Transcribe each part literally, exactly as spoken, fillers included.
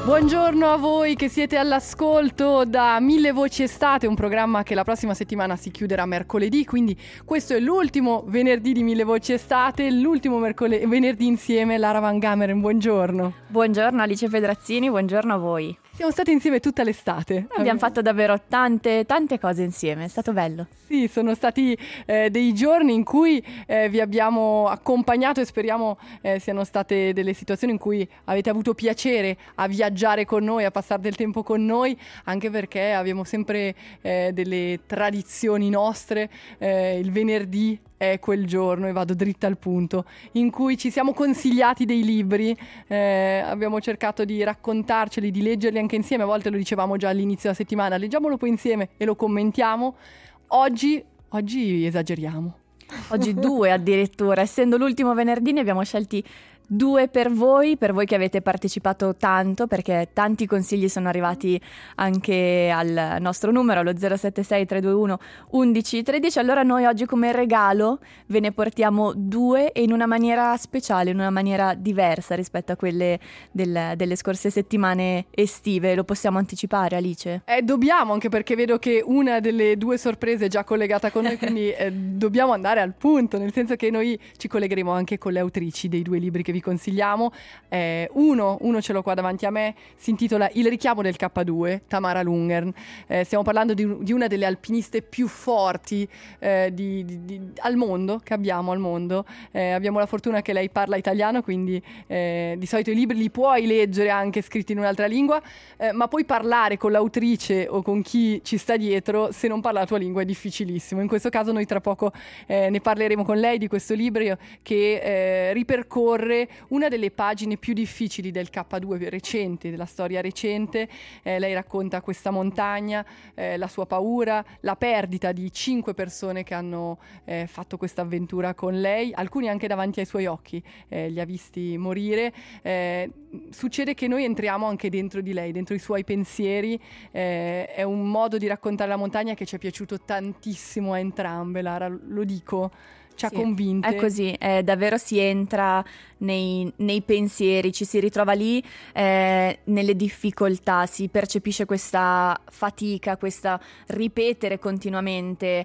Buongiorno a voi che siete all'ascolto da Mille Voci Estate, un programma che la prossima settimana si chiuderà mercoledì, quindi questo è l'ultimo venerdì di Mille Voci Estate, l'ultimo mercole- venerdì insieme. Lara Van Gameren, buongiorno. Buongiorno Alice Pedrazzini, buongiorno a voi. Siamo stati insieme tutta l'estate. Abbiamo fatto davvero tante, tante cose insieme, è stato bello. Sì, sono stati eh, dei giorni in cui eh, vi abbiamo accompagnato e speriamo eh, siano state delle situazioni in cui avete avuto piacere a viaggiare con noi, a passare del tempo con noi, anche perché abbiamo sempre eh, delle tradizioni nostre. Eh, il venerdì è quel giorno, e vado dritta al punto, in cui ci siamo consigliati dei libri, eh, abbiamo cercato di raccontarceli, di leggerli anche insieme. A volte lo dicevamo già all'inizio della settimana, leggiamolo poi insieme e lo commentiamo. Oggi, oggi esageriamo. Oggi due addirittura, essendo l'ultimo venerdì ne abbiamo scelti due per voi, per voi che avete partecipato tanto, perché tanti consigli sono arrivati anche al nostro numero, allo zero sette sei tre due uno undici tredici. Allora noi oggi come regalo ve ne portiamo due, e in una maniera speciale, in una maniera diversa rispetto a quelle del, delle scorse settimane estive. Lo possiamo anticipare, Alice? Eh, dobbiamo, anche perché vedo che una delle due sorprese è già collegata con noi, quindi eh, dobbiamo andare al punto, nel senso che noi ci collegheremo anche con le autrici dei due libri che vi consigliamo. Eh, uno, uno ce l'ho qua davanti a me, si intitola Il richiamo del K due, Tamara Lundgren. Eh, stiamo parlando di, di una delle alpiniste più forti eh, di, di, di, al mondo, che abbiamo al mondo. Eh, abbiamo la fortuna che lei parla italiano, quindi eh, di solito i libri li puoi leggere anche scritti in un'altra lingua, eh, ma poi parlare con l'autrice o con chi ci sta dietro, se non parla la tua lingua, è difficilissimo. In questo caso noi tra poco eh, ne parleremo con lei di questo libro che eh, ripercorre una delle pagine più difficili del K due recente, della storia recente. Eh, lei racconta questa montagna, eh, la sua paura, la perdita di cinque persone che hanno eh, fatto questa avventura con lei, alcuni anche davanti ai suoi occhi, eh, li ha visti morire. Eh, succede che noi entriamo anche dentro di lei, dentro i suoi pensieri. Eh, è un modo di raccontare la montagna che ci è piaciuto tantissimo a entrambe, Lara, lo dico. Ci ha sì, convinte. È così, eh, davvero si entra nei, nei pensieri, ci si ritrova lì eh, nelle difficoltà, si percepisce questa fatica, questa ripetere continuamente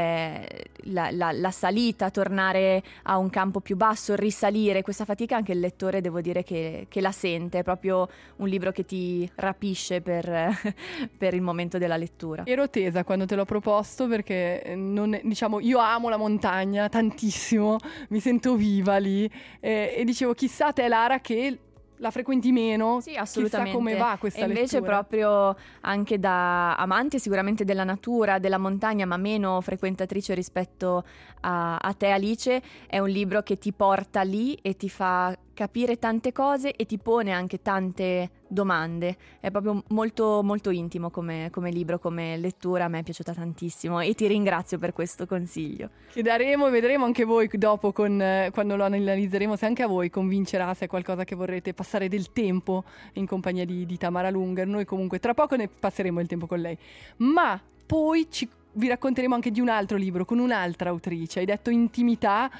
eh, la, la, la salita, tornare a un campo più basso, risalire. Questa fatica anche il lettore, devo dire, che, che la sente. È proprio un libro che ti rapisce per, per il momento della lettura. Ero tesa quando te l'ho proposto, perché non, diciamo, io amo la montagna tantissimo, mi sento viva lì, eh, e dicevo chissà te, Lara, che la frequenti meno, sì, assolutamente. Chissà come va questa e invece lettura. Proprio anche da amante sicuramente della natura, della montagna, ma meno frequentatrice rispetto a, a te, Alice, è un libro che ti porta lì e ti fa capire tante cose e ti pone anche tante domande. È proprio molto molto intimo come, come libro, come lettura. A me è piaciuta tantissimo e ti ringrazio per questo consiglio. Che daremo e vedremo anche voi dopo, con, eh, quando lo analizzeremo, se anche a voi convincerà, se è qualcosa che vorrete passare del tempo in compagnia di, di Tamara Lundgren. Noi comunque tra poco ne passeremo il tempo con lei, ma poi ci, vi racconteremo anche di un altro libro con un'altra autrice. Hai detto intimità.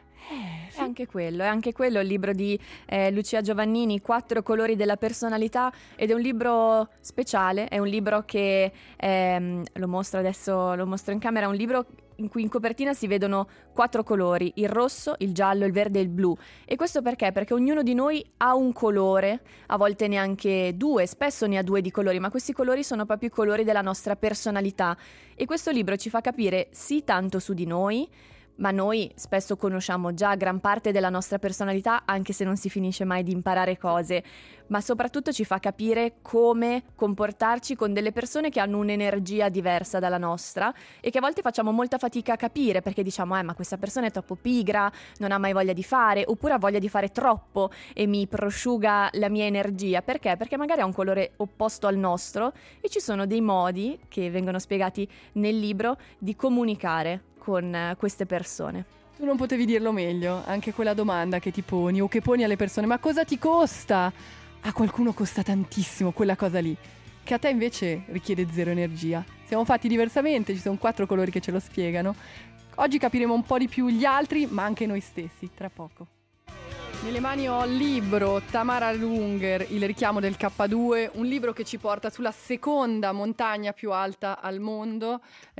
Eh, sì. È anche quello, è anche quello il libro di eh, Lucia Giovannini, Quattro colori della personalità, ed è un libro speciale, è un libro che ehm, lo mostro adesso, lo mostro in camera, è un libro in cui in copertina si vedono quattro colori: il rosso, il giallo, il verde e il blu. E questo perché? Perché ognuno di noi ha un colore, a volte neanche due, spesso ne ha due di colori, ma questi colori sono proprio i colori della nostra personalità. E questo libro ci fa capire sì tanto su di noi, ma noi spesso conosciamo già gran parte della nostra personalità, anche se non si finisce mai di imparare cose, ma soprattutto ci fa capire come comportarci con delle persone che hanno un'energia diversa dalla nostra e che a volte facciamo molta fatica a capire, perché diciamo eh ma questa persona è troppo pigra, non ha mai voglia di fare, oppure ha voglia di fare troppo e mi prosciuga la mia energia. Perché? Perché magari ha un colore opposto al nostro, e ci sono dei modi che vengono spiegati nel libro di comunicare con queste persone. Tu non potevi dirlo meglio, anche quella domanda che ti poni o che poni alle persone: ma cosa ti costa? A qualcuno costa tantissimo quella cosa lì, che a te invece richiede zero energia. Siamo fatti diversamente, ci sono quattro colori che ce lo spiegano. Oggi capiremo un po' di più gli altri, ma anche noi stessi, tra poco. Nelle mani ho il libro Tamara Lunger, Il richiamo del K due, un libro che ci porta sulla seconda montagna più alta al mondo,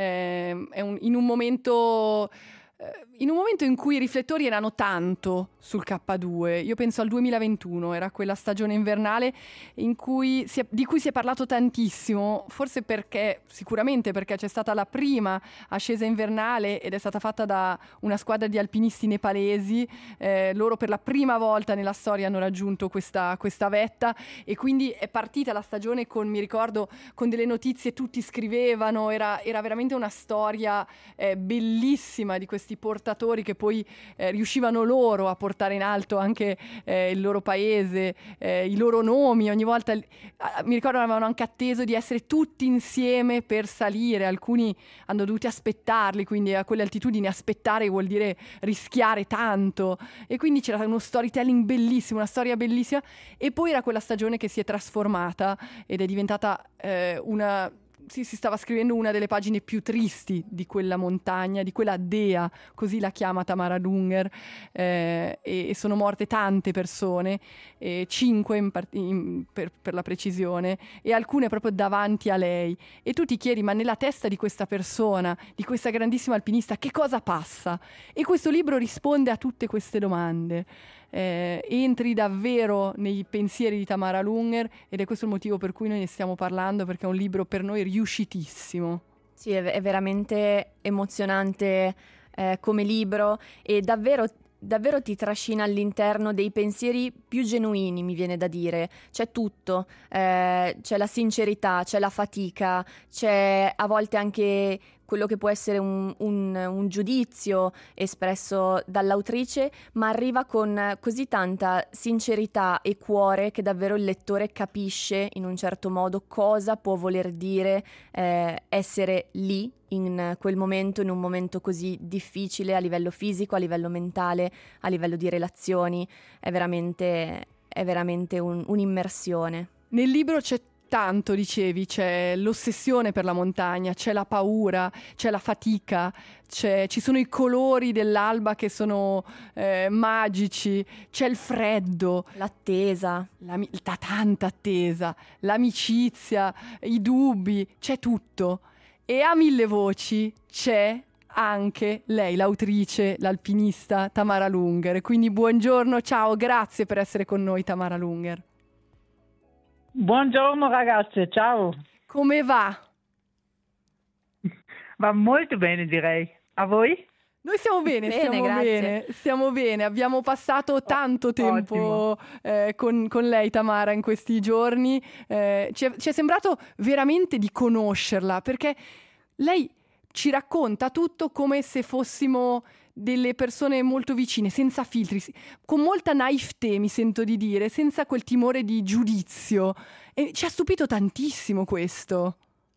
eh, è un, in un momento... In un momento in cui i riflettori erano tanto sul K due, io penso al duemilaventuno, era quella stagione invernale in cui si è, di cui si è parlato tantissimo, forse perché, sicuramente perché c'è stata la prima ascesa invernale ed è stata fatta da una squadra di alpinisti nepalesi, eh, loro per la prima volta nella storia hanno raggiunto questa, questa vetta e quindi è partita la stagione con, mi ricordo, con delle notizie, tutti scrivevano, era, era veramente una storia eh, bellissima di questi portatori che poi eh, riuscivano loro a portare in alto anche eh, il loro paese, eh, i loro nomi, ogni volta eh, mi ricordo avevano anche atteso di essere tutti insieme per salire, alcuni hanno dovuto aspettarli, quindi a quelle altitudini aspettare vuol dire rischiare tanto e quindi c'era uno storytelling bellissimo, una storia bellissima e poi era quella stagione che si è trasformata ed è diventata eh, una... Sì, si stava scrivendo una delle pagine più tristi di quella montagna, di quella dea, così la chiama Tamara Lunger, eh, e, e sono morte tante persone, eh, cinque in part- in, per, per la precisione, e alcune proprio davanti a lei. E tu ti chiedi, ma nella testa di questa persona, di questa grandissima alpinista, che cosa passa? E questo libro risponde a tutte queste domande. Eh, entri davvero nei pensieri di Tamara Lunger ed è questo il motivo per cui noi ne stiamo parlando, perché è un libro per noi riuscitissimo. Sì, è, è veramente emozionante eh, come libro e davvero davvero ti trascina all'interno dei pensieri più genuini, mi viene da dire. C'è tutto, eh, c'è la sincerità, c'è la fatica, c'è a volte anche quello che può essere un, un, un giudizio espresso dall'autrice, ma arriva con così tanta sincerità e cuore che davvero il lettore capisce in un certo modo cosa può voler dire eh, essere lì in quel momento, in un momento così difficile a livello fisico, a livello mentale, a livello di relazioni. È veramente, è veramente un, un'immersione. Nel libro c'è tanto, dicevi, c'è l'ossessione per la montagna, c'è la paura, c'è la fatica, c'è, ci sono i colori dell'alba che sono eh, magici, c'è il freddo, l'attesa, la, la tanta attesa, l'amicizia, i dubbi, c'è tutto. E a mille voci c'è anche lei, l'autrice, l'alpinista Tamara Lunger. Quindi buongiorno, ciao, grazie per essere con noi Tamara Lunger. Buongiorno ragazze, ciao. Come va? Va molto bene, direi. A voi? Noi stiamo bene, bene, stiamo grazie. bene, stiamo bene. Abbiamo passato tanto oh, tempo eh, con, con lei, Tamara, in questi giorni. Eh, ci, è, ci è sembrato veramente di conoscerla, perché lei ci racconta tutto come se fossimo delle persone molto vicine, senza filtri, con molta naivete, mi sento di dire, senza quel timore di giudizio. E ci ha stupito tantissimo questo.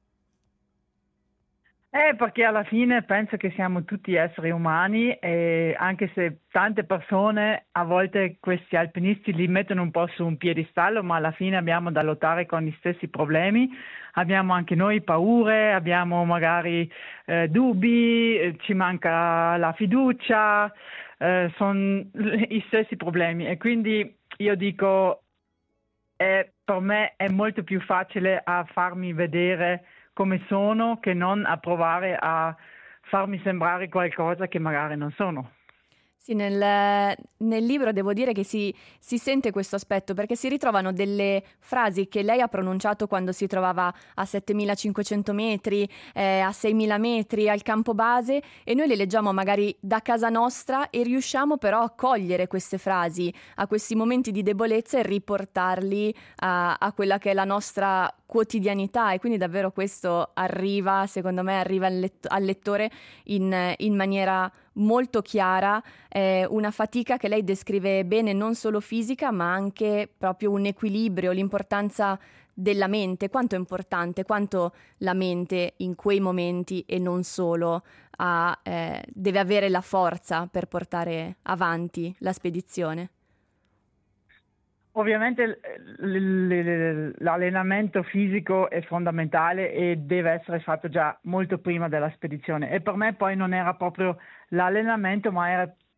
Eh, perché alla fine penso che siamo tutti esseri umani e anche se tante persone, a volte questi alpinisti li mettono un po' su un piedistallo, ma alla fine abbiamo da lottare con gli stessi problemi, abbiamo anche noi paure, abbiamo magari eh, dubbi, eh, ci manca la fiducia, eh, sono gli stessi problemi e quindi io dico, eh, per me è molto più facile a farmi vedere come sono che non a provare a farmi sembrare qualcosa che magari non sono. Sì, nel, nel libro devo dire che si, si sente questo aspetto perché si ritrovano delle frasi che lei ha pronunciato quando si trovava a settemilacinquecento metri, eh, a seimila metri al campo base e noi le leggiamo magari da casa nostra e riusciamo però a cogliere queste frasi, a questi momenti di debolezza e riportarli a, a quella che è la nostra quotidianità e quindi davvero questo arriva, secondo me arriva al, lett- al lettore in, in maniera molto chiara, eh, una fatica che lei descrive bene non solo fisica ma anche proprio un equilibrio, l'importanza della mente, quanto è importante, quanto la mente in quei momenti e non solo ha, eh, deve avere la forza per portare avanti la spedizione. Ovviamente l'allenamento fisico è fondamentale e deve essere fatto già molto prima della spedizione e per me poi non era proprio l'allenamento ma era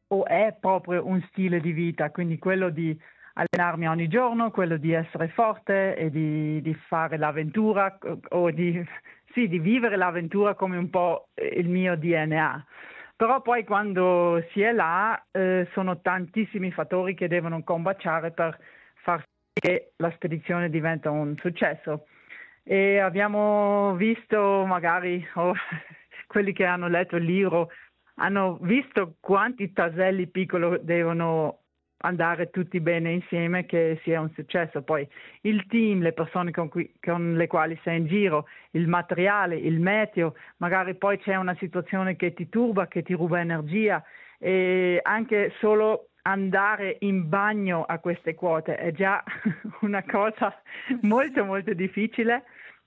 o è proprio un stile di vita, quindi quello di allenarmi ogni giorno, quello di essere forte e di, di fare l'avventura o di, sì, di vivere l'avventura come un po' il mio D N A. Però poi quando si è là eh, sono tantissimi fattori che devono combaciare per far sì che la spedizione diventa un successo. E abbiamo visto magari, oh, quelli che hanno letto il libro, hanno visto quanti tasselli piccoli devono andare tutti bene insieme che sia un successo. Poi il team, le persone con, cui, con le quali sei in giro, il materiale, il meteo, magari poi c'è una situazione che ti turba, che ti ruba energia, e anche solo andare in bagno a queste quote è già una cosa molto molto difficile,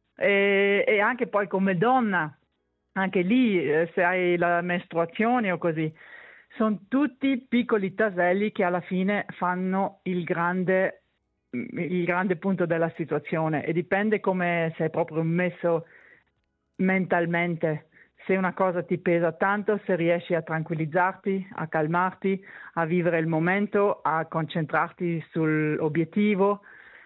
e, e anche poi come donna, anche lì eh, se hai la mestruazione o così, sono tutti piccoli tasselli che alla fine fanno il grande, il grande punto della situazione, e dipende come sei proprio messo mentalmente. Se una cosa ti pesa tanto, se riesci a tranquillizzarti, a calmarti, a vivere il momento, a concentrarti sull'obiettivo,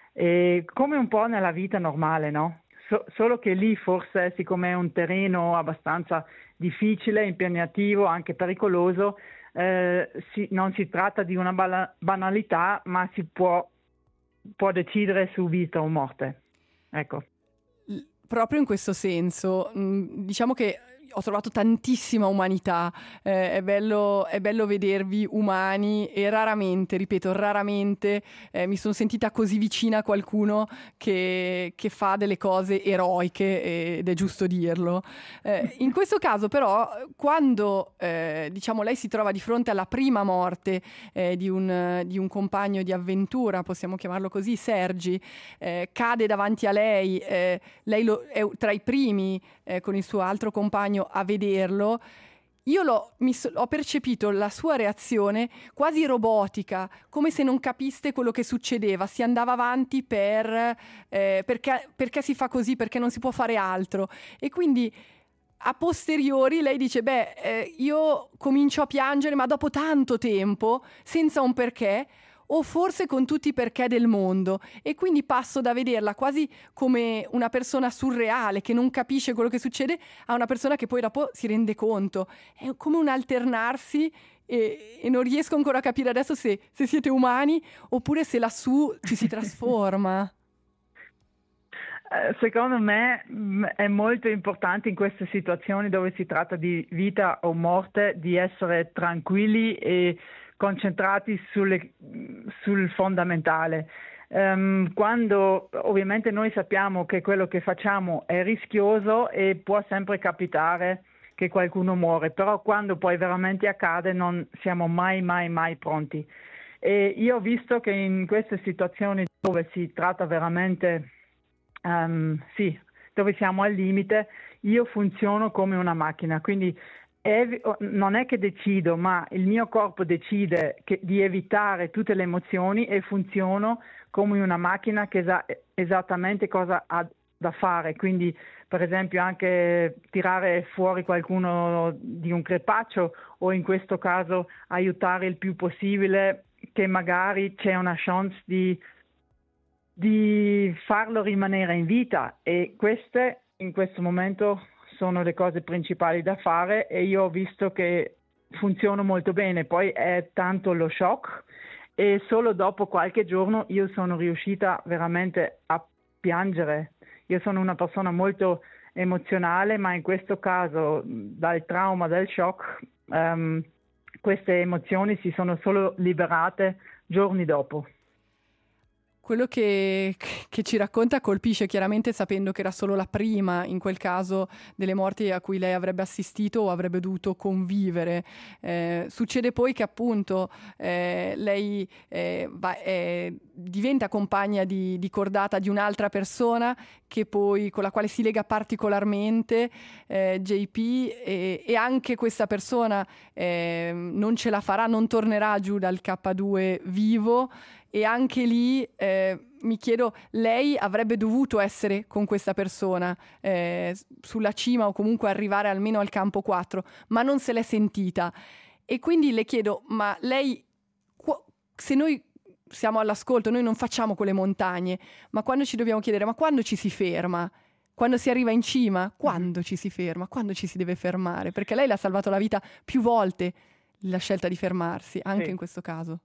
e come un po' nella vita normale, no? So- solo che lì forse, siccome è un terreno abbastanza difficile, impegnativo, anche pericoloso, eh, si, non si tratta di una bala- banalità, ma si può, può decidere su vita o morte. Ecco. Proprio in questo senso, mh, diciamo che ho trovato tantissima umanità, eh, è bello, è bello vedervi umani, e raramente, ripeto, raramente eh, mi sono sentita così vicina a qualcuno che, che fa delle cose eroiche, ed è giusto dirlo. Eh, in questo caso però, quando eh, diciamo lei si trova di fronte alla prima morte eh, di, un, di un compagno di avventura, possiamo chiamarlo così, Sergi, eh, cade davanti a lei, eh, lei lo, è tra i primi eh, con il suo altro compagno a vederlo. Io l'ho, mi, ho percepito la sua reazione quasi robotica, come se non capiste quello che succedeva, si andava avanti per eh, perché, perché si fa così, perché non si può fare altro, e quindi a posteriori lei dice beh eh, io comincio a piangere, ma dopo tanto tempo, senza un perché, o forse con tutti i perché del mondo, e quindi passo da vederla quasi come una persona surreale che non capisce quello che succede a una persona che poi dopo si rende conto. È come un alternarsi, e, e non riesco ancora a capire adesso se, se siete umani oppure se lassù ci si trasforma. Secondo me è molto importante in queste situazioni dove si tratta di vita o morte di essere tranquilli e concentrati sulle, sul fondamentale. Um, quando ovviamente noi sappiamo che quello che facciamo è rischioso e può sempre capitare che qualcuno muore, però quando poi veramente accade non siamo mai mai mai pronti. E io ho visto che in queste situazioni dove si tratta veramente um, sì, dove siamo al limite, io funziono come una macchina, quindi Ev- non è che decido, ma il mio corpo decide che, di evitare tutte le emozioni, e funziono come una macchina che sa esattamente cosa ha da fare. Quindi per esempio anche tirare fuori qualcuno di un crepaccio, o in questo caso aiutare il più possibile che magari c'è una chance di, di farlo rimanere in vita, e queste in questo momento sono le cose principali da fare, e io ho visto che funziona molto bene. Poi è tanto lo shock, e solo dopo qualche giorno io sono riuscita veramente a piangere. Io sono una persona molto emozionale, ma in questo caso dal trauma, dal shock, um, queste emozioni si sono solo liberate giorni dopo. Quello che, che ci racconta colpisce, chiaramente sapendo che era solo la prima, in quel caso, delle morti a cui lei avrebbe assistito o avrebbe dovuto convivere. Eh, succede poi che appunto eh, lei eh, va, eh, diventa compagna di, di cordata di un'altra persona che poi, con la quale si lega particolarmente, eh, J P, e, e anche questa persona eh, non ce la farà, non tornerà giù dal K due vivo. E anche lì eh, mi chiedo, lei avrebbe dovuto essere con questa persona eh, sulla cima, o comunque arrivare almeno al campo quattro, ma non se l'è sentita. E quindi le chiedo, ma lei, se noi siamo all'ascolto, noi non facciamo quelle montagne, ma quando ci dobbiamo chiedere, ma quando ci si ferma? Quando si arriva in cima? Quando ci si ferma? Quando ci si deve fermare? Perché lei le ha salvato la vita più volte, la scelta di fermarsi, anche sì. in questo caso.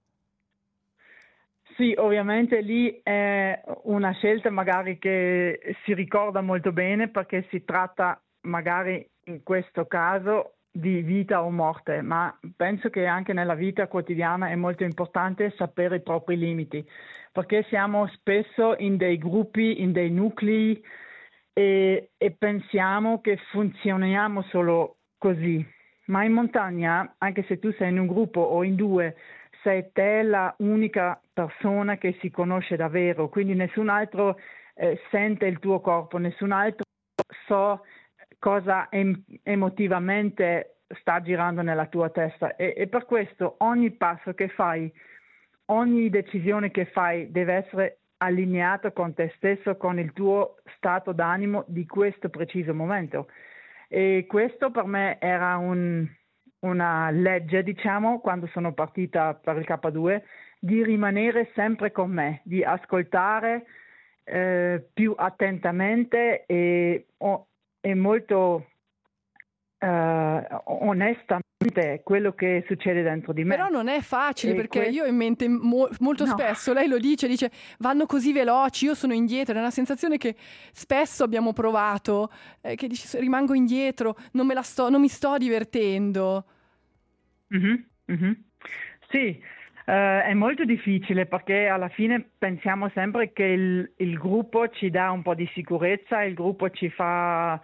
Sì, ovviamente lì è una scelta magari che si ricorda molto bene, perché si tratta magari in questo caso di vita o morte, ma penso che anche nella vita quotidiana è molto importante sapere i propri limiti, perché siamo spesso in dei gruppi, in dei nuclei e, e pensiamo che funzioniamo solo così, ma in montagna, anche se tu sei in un gruppo o in due, sei te la unica persona che si conosce davvero, quindi nessun altro eh, sente il tuo corpo, nessun altro so cosa em- emotivamente sta girando nella tua testa e, e per questo ogni passo che fai, ogni decisione che fai deve essere allineato con te stesso, con il tuo stato d'animo di questo preciso momento. E questo per me era un, una legge, diciamo, quando sono partita per il K due, di rimanere sempre con me, di ascoltare eh, più attentamente e, o, e molto eh, onestamente quello che succede dentro di me. Però non è facile, E perché que- io ho in mente mo- molto No. spesso, lei lo dice, dice vanno così veloci, io sono indietro, è una sensazione che spesso abbiamo provato, eh, che dici rimango indietro, non, me la sto, non mi sto divertendo. Mhm, mhm. Sì, eh, è molto difficile perché alla fine pensiamo sempre che il, il gruppo ci dà un po' di sicurezza, il gruppo ci fa,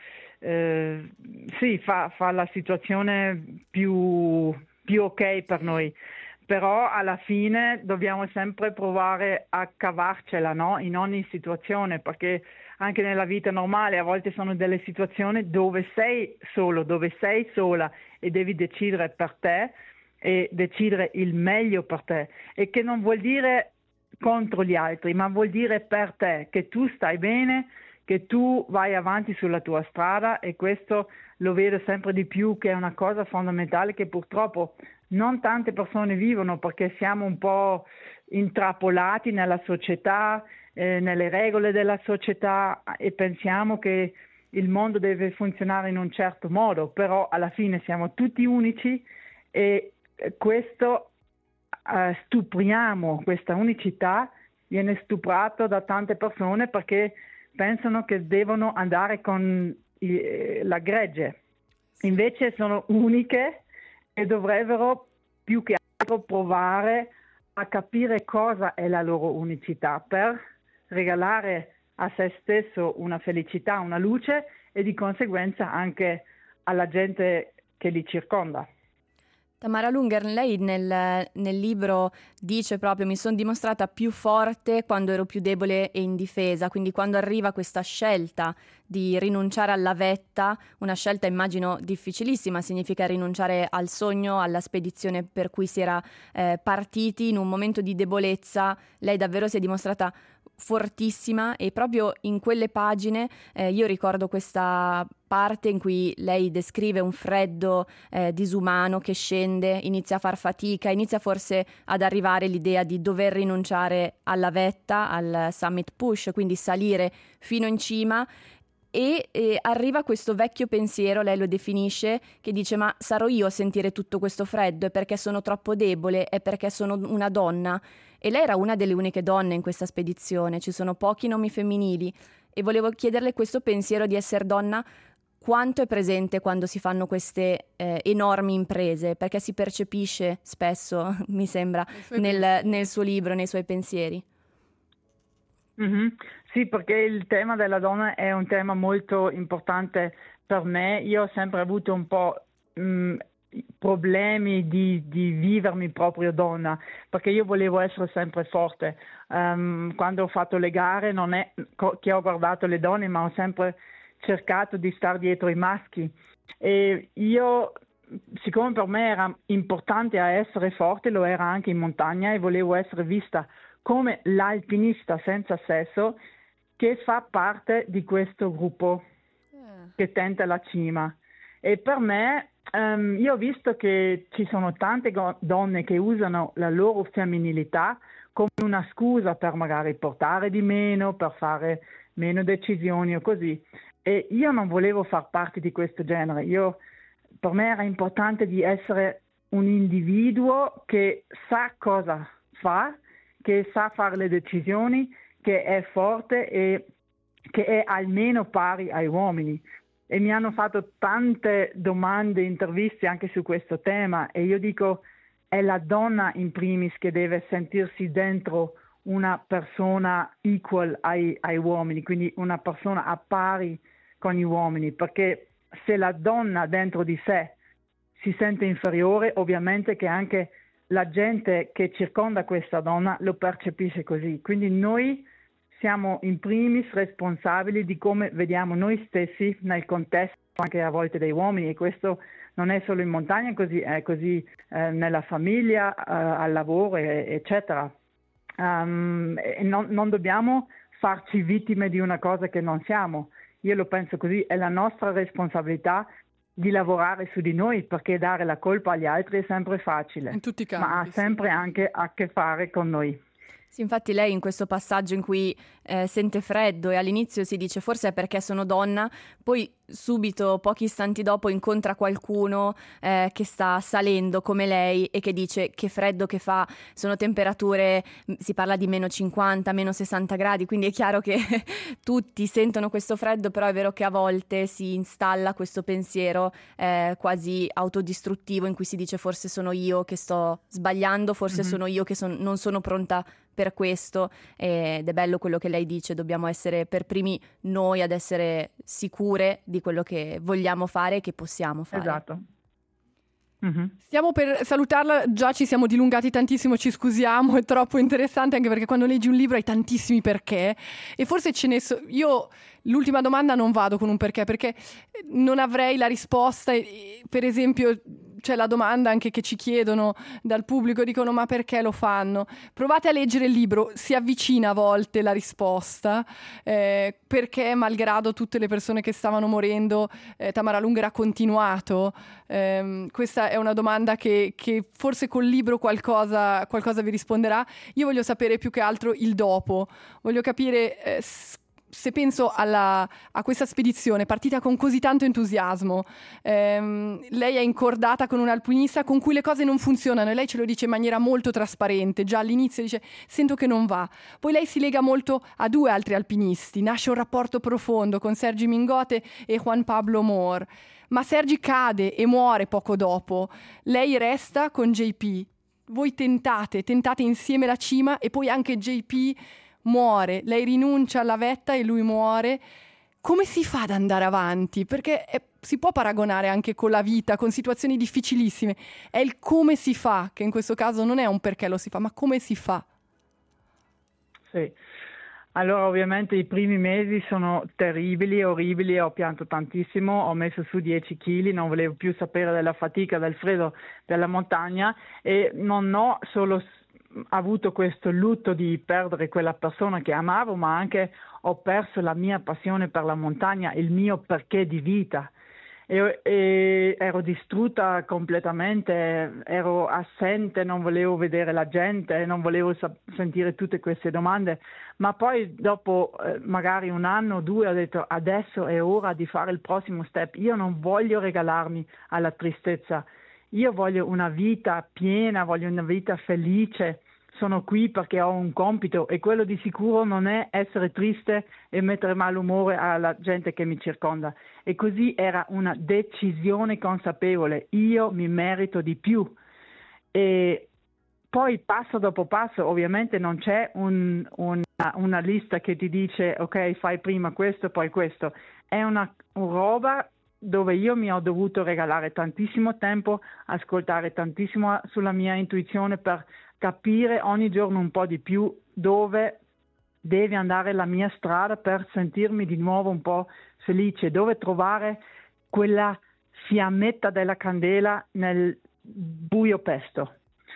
eh, sì, fa, fa la situazione più, più ok per noi, però alla fine dobbiamo sempre provare a cavarcela, no? In ogni situazione, perché anche nella vita normale a volte sono delle situazioni dove sei solo, dove sei sola e devi decidere per te e decidere il meglio per te, e che non vuol dire contro gli altri, ma vuol dire per te, che tu stai bene, che tu vai avanti sulla tua strada, e questo lo vedo sempre di più che è una cosa fondamentale che purtroppo non tante persone vivono, perché siamo un po' intrappolati nella società, eh, nelle regole della società, e pensiamo che il mondo deve funzionare in un certo modo, però alla fine siamo tutti unici e questo eh, stupriamo, questa unicità viene stuprato da tante persone perché pensano che devono andare con i, la gregge, invece sono uniche e dovrebbero più che altro provare a capire cosa è la loro unicità per regalare a se stesso una felicità, una luce, e di conseguenza anche alla gente che li circonda. Tamara Lunger, lei nel, nel libro dice proprio: mi sono dimostrata più forte quando ero più debole e indifesa, quindi quando arriva questa scelta di rinunciare alla vetta, una scelta immagino difficilissima, significa rinunciare al sogno, alla spedizione per cui si era eh, partiti in un momento di debolezza, lei davvero si è dimostrata fortissima, e proprio in quelle pagine eh, io ricordo questa parte in cui lei descrive un freddo eh, disumano che scende, inizia a far fatica, inizia forse ad arrivare l'idea di dover rinunciare alla vetta, al summit push, quindi salire fino in cima. E eh, arriva questo vecchio pensiero, lei lo definisce, che dice: ma sarò io a sentire tutto questo freddo? È perché sono troppo debole? È perché sono una donna? E lei era una delle uniche donne in questa spedizione, ci sono pochi nomi femminili, e volevo chiederle questo pensiero di essere donna quanto è presente quando si fanno queste eh, enormi imprese, perché si percepisce spesso, mi sembra, nel, nel suo libro, nei suoi pensieri. Mm-hmm. Sì, perché il tema della donna è un tema molto importante per me. Io ho sempre avuto un po' mh, problemi di, di vivermi proprio donna, perché io volevo essere sempre forte. Um, quando ho fatto le gare non è che ho guardato le donne, ma ho sempre cercato di stare dietro i maschi, e io, siccome per me era importante essere forte, lo era anche in montagna, e volevo essere vista come l'alpinista senza sesso che fa parte di questo gruppo che tenta la cima. E per me um, io ho visto che ci sono tante go- donne che usano la loro femminilità come una scusa per magari portare di meno, per fare meno decisioni o così. E io non volevo far parte di questo genere. Io, per me era importante di essere un individuo che sa cosa fa, che sa fare le decisioni, che è forte e che è almeno pari ai uomini. E mi hanno fatto tante domande, interviste anche su questo tema, e io dico è la donna in primis che deve sentirsi dentro una persona equal ai, ai uomini, quindi una persona a pari con gli uomini, perché se la donna dentro di sé si sente inferiore, ovviamente che anche la gente che circonda questa donna lo percepisce così. Quindi noi siamo in primis responsabili di come vediamo noi stessi nel contesto anche a volte dei uomini, e questo non è solo in montagna, così, è così eh, nella famiglia, eh, al lavoro, e, eccetera. Um, e non, non dobbiamo farci vittime di una cosa che non siamo. Io lo penso così, è la nostra responsabilità di lavorare su di noi, perché dare la colpa agli altri è sempre facile, in tutti i campi, ma ha sempre sì. anche a che fare con noi. Sì, infatti lei in questo passaggio in cui eh, sente freddo e all'inizio si dice forse è perché sono donna, poi subito, pochi istanti dopo, incontra qualcuno eh, che sta salendo come lei e che dice che freddo che fa, sono temperature, si parla di meno cinquanta, meno sessanta gradi, quindi è chiaro che tutti sentono questo freddo, però è vero che a volte si installa questo pensiero eh, quasi autodistruttivo in cui si dice forse sono io che sto sbagliando, forse mm-hmm. sono io che son- non sono pronta per questo, ed è bello quello che lei dice, dobbiamo essere per primi noi ad essere sicure di quello che vogliamo fare e che possiamo fare. Esatto. Mm-hmm. Stiamo per salutarla, già ci siamo dilungati tantissimo, ci scusiamo, è troppo interessante, anche perché quando leggi un libro hai tantissimi perché, e forse ce ne so io l'ultima domanda non vado con un perché, perché non avrei la risposta. Per esempio c'è la domanda anche che ci chiedono dal pubblico, dicono ma perché lo fanno? Provate a leggere il libro, si avvicina a volte la risposta, eh, perché malgrado tutte le persone che stavano morendo eh, Tamara Lunger ha continuato. Eh, questa è una domanda che, che forse col libro qualcosa, qualcosa vi risponderà. Io voglio sapere più che altro il dopo, voglio capire eh, se penso alla, a questa spedizione partita con così tanto entusiasmo, ehm, lei è incordata con un alpinista con cui le cose non funzionano e lei ce lo dice in maniera molto trasparente, già all'inizio dice sento che non va, poi lei si lega molto a due altri alpinisti, nasce un rapporto profondo con Sergi Mingote e Juan Pablo Moore, ma Sergi cade e muore poco dopo, lei resta con J P, voi tentate, tentate insieme la cima e poi anche J P muore, lei rinuncia alla vetta e lui muore. Come si fa ad andare avanti? Perché è, si può paragonare anche con la vita, con situazioni difficilissime. È il come si fa, che in questo caso non è un perché lo si fa, ma come si fa. Sì, allora ovviamente i primi mesi sono terribili, orribili, ho pianto tantissimo, ho messo su dieci chili, non volevo più sapere della fatica, del freddo, della montagna, e non ho solo avuto questo lutto di perdere quella persona che amavo, ma anche ho perso la mia passione per la montagna, il mio perché di vita, e, e ero distrutta completamente, ero assente, non volevo vedere la gente, non volevo sa- sentire tutte queste domande, ma poi dopo eh, magari un anno o due ho detto adesso è ora di fare il prossimo step, io non voglio regalarmi alla tristezza. Io voglio una vita piena, voglio una vita felice, sono qui perché ho un compito e quello di sicuro non è essere triste e mettere malumore alla gente che mi circonda. E così era una decisione consapevole, io mi merito di più. E poi passo dopo passo, ovviamente non c'è un, una, una lista che ti dice ok, fai prima questo, poi questo. È una, una roba dove io mi ho dovuto regalare tantissimo tempo, ascoltare tantissimo sulla mia intuizione per capire ogni giorno un po' di più dove deve andare la mia strada per sentirmi di nuovo un po' felice, dove trovare quella fiammetta della candela nel buio pesto.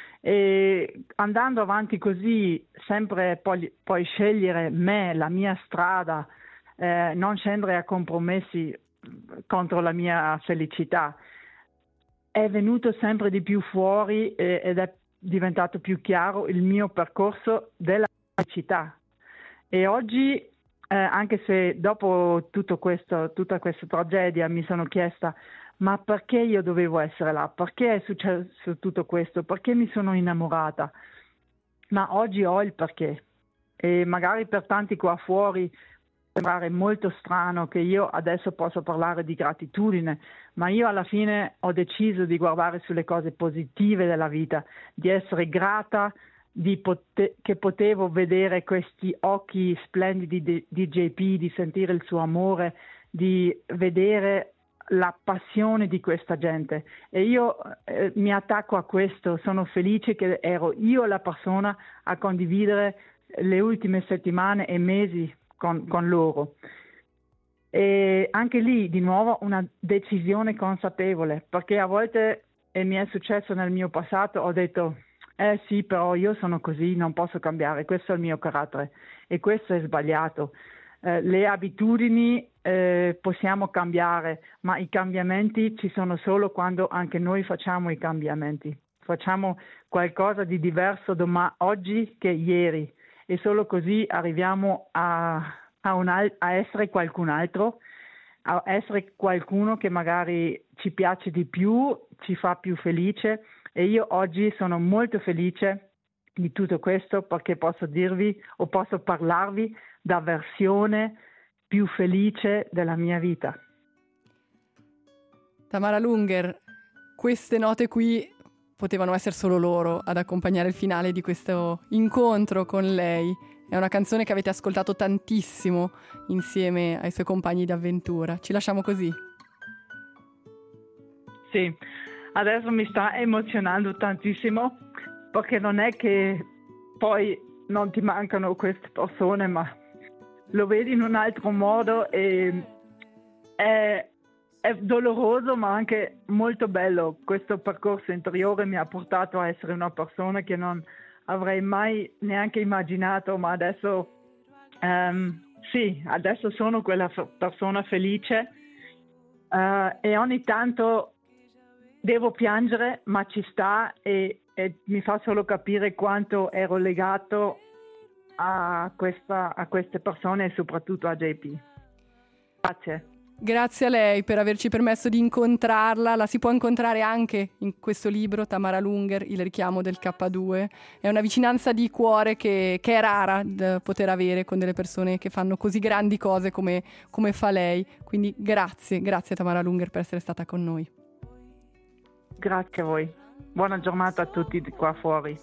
E andando avanti così, sempre poi, poi scegliere me, la mia strada, eh, non scendere a compromessi contro la mia felicità. è venuto sempre di più fuori eh, ed è diventato più chiaro il mio percorso della felicità. E oggi, eh, anche se dopo tutto questo, tutta questa tragedia mi sono chiesta ma perché io dovevo essere là? Perché è successo tutto questo? Perché mi sono innamorata? Ma oggi ho il perché. E magari per tanti qua fuori può sembrare molto strano che io adesso possa parlare di gratitudine, ma io alla fine ho deciso di guardare sulle cose positive della vita, di essere grata di pote- che potevo vedere questi occhi splendidi di, di J P, di sentire il suo amore, di vedere la passione di questa gente. E io eh, mi attacco a questo, sono felice che ero io la persona a condividere le ultime settimane e mesi con, con loro. E anche lì di nuovo una decisione consapevole, perché a volte, e mi è successo nel mio passato, ho detto eh sì, però io sono così, non posso cambiare, questo è il mio carattere e questo è sbagliato. Eh, le abitudini eh, possiamo cambiare, ma i cambiamenti ci sono solo quando anche noi facciamo i cambiamenti. Facciamo qualcosa di diverso domani, oggi che ieri, e solo così arriviamo a, a, un al- a essere qualcun altro, a essere qualcuno che magari ci piace di più, ci fa più felice. E io oggi sono molto felice di tutto questo perché posso dirvi o posso parlarvi da versione più felice della mia vita. Tamara Lunger, queste note qui potevano essere solo loro ad accompagnare il finale di questo incontro con lei. È una canzone che avete ascoltato tantissimo insieme ai suoi compagni d'avventura. Ci lasciamo così? Sì, adesso mi sta emozionando tantissimo perché non è che poi non ti mancano queste persone, ma lo vedi in un altro modo e è, è doloroso ma anche molto bello. Questo percorso interiore mi ha portato a essere una persona che non avrei mai neanche immaginato, ma adesso um, sì, adesso sono quella f- persona felice uh, e ogni tanto devo piangere, ma ci sta e, e mi fa solo capire quanto ero legato a, questa, a queste persone e soprattutto a J P. Grazie. Grazie a lei per averci permesso di incontrarla. La si può incontrare anche in questo libro, Tamara Lunger, Il richiamo del K due. È una vicinanza di cuore che, che è rara da poter avere con delle persone che fanno così grandi cose come, come fa lei. Quindi grazie, grazie Tamara Lunger per essere stata con noi. Grazie a voi. Buona giornata a tutti di qua fuori.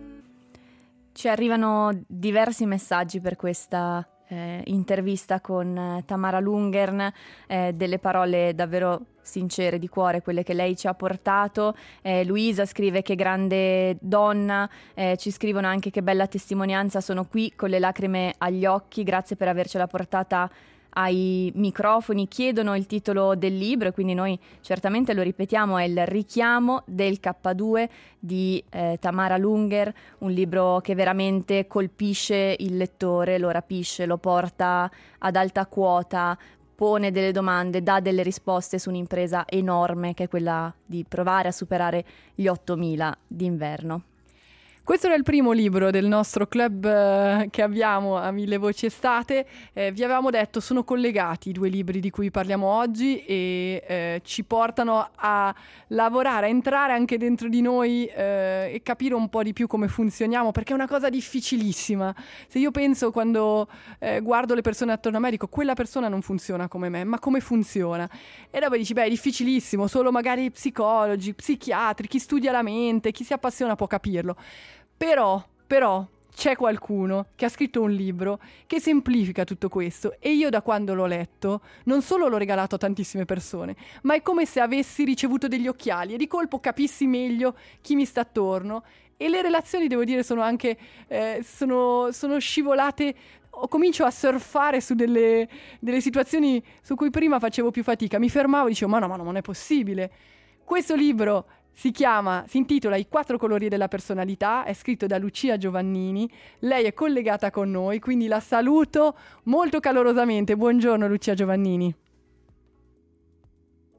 Ci arrivano diversi messaggi per questa eh, intervista con eh, Tamara Lungern, eh, delle parole davvero sincere, di cuore, quelle che lei ci ha portato. Eh, Luisa scrive che grande donna, eh, ci scrivono anche che bella testimonianza, sono qui con le lacrime agli occhi, grazie per avercela portata ai microfoni. Chiedono il titolo del libro e quindi noi certamente lo ripetiamo, è Il richiamo del K due di eh, Tamara Lunger, un libro che veramente colpisce il lettore, lo rapisce, lo porta ad alta quota, pone delle domande, dà delle risposte su un'impresa enorme che è quella di provare a superare gli ottomila d'inverno. Questo era il primo libro del nostro club eh, che abbiamo a Mille Voci Estate. Eh, vi avevamo detto, sono collegati i due libri di cui parliamo oggi e eh, ci portano a lavorare, a entrare anche dentro di noi eh, e capire un po' di più come funzioniamo, perché è una cosa difficilissima. Se io penso, quando eh, guardo le persone attorno a me, dico quella persona non funziona come me, ma come funziona? E dopo dici, beh, è difficilissimo, solo magari psicologi, psichiatri, chi studia la mente, chi si appassiona può capirlo. Però, però, c'è qualcuno che ha scritto un libro che semplifica tutto questo e io da quando l'ho letto non solo l'ho regalato a tantissime persone, ma è come se avessi ricevuto degli occhiali e di colpo capissi meglio chi mi sta attorno e le relazioni, devo dire, sono anche eh, sono, sono scivolate. O comincio a surfare su delle, delle situazioni su cui prima facevo più fatica, mi fermavo e dicevo ma no, ma no, non è possibile. Questo libro Si chiama, si intitola I quattro colori della personalità, è scritto da Lucia Giovannini, lei è collegata con noi, quindi la saluto molto calorosamente. Buongiorno Lucia Giovannini.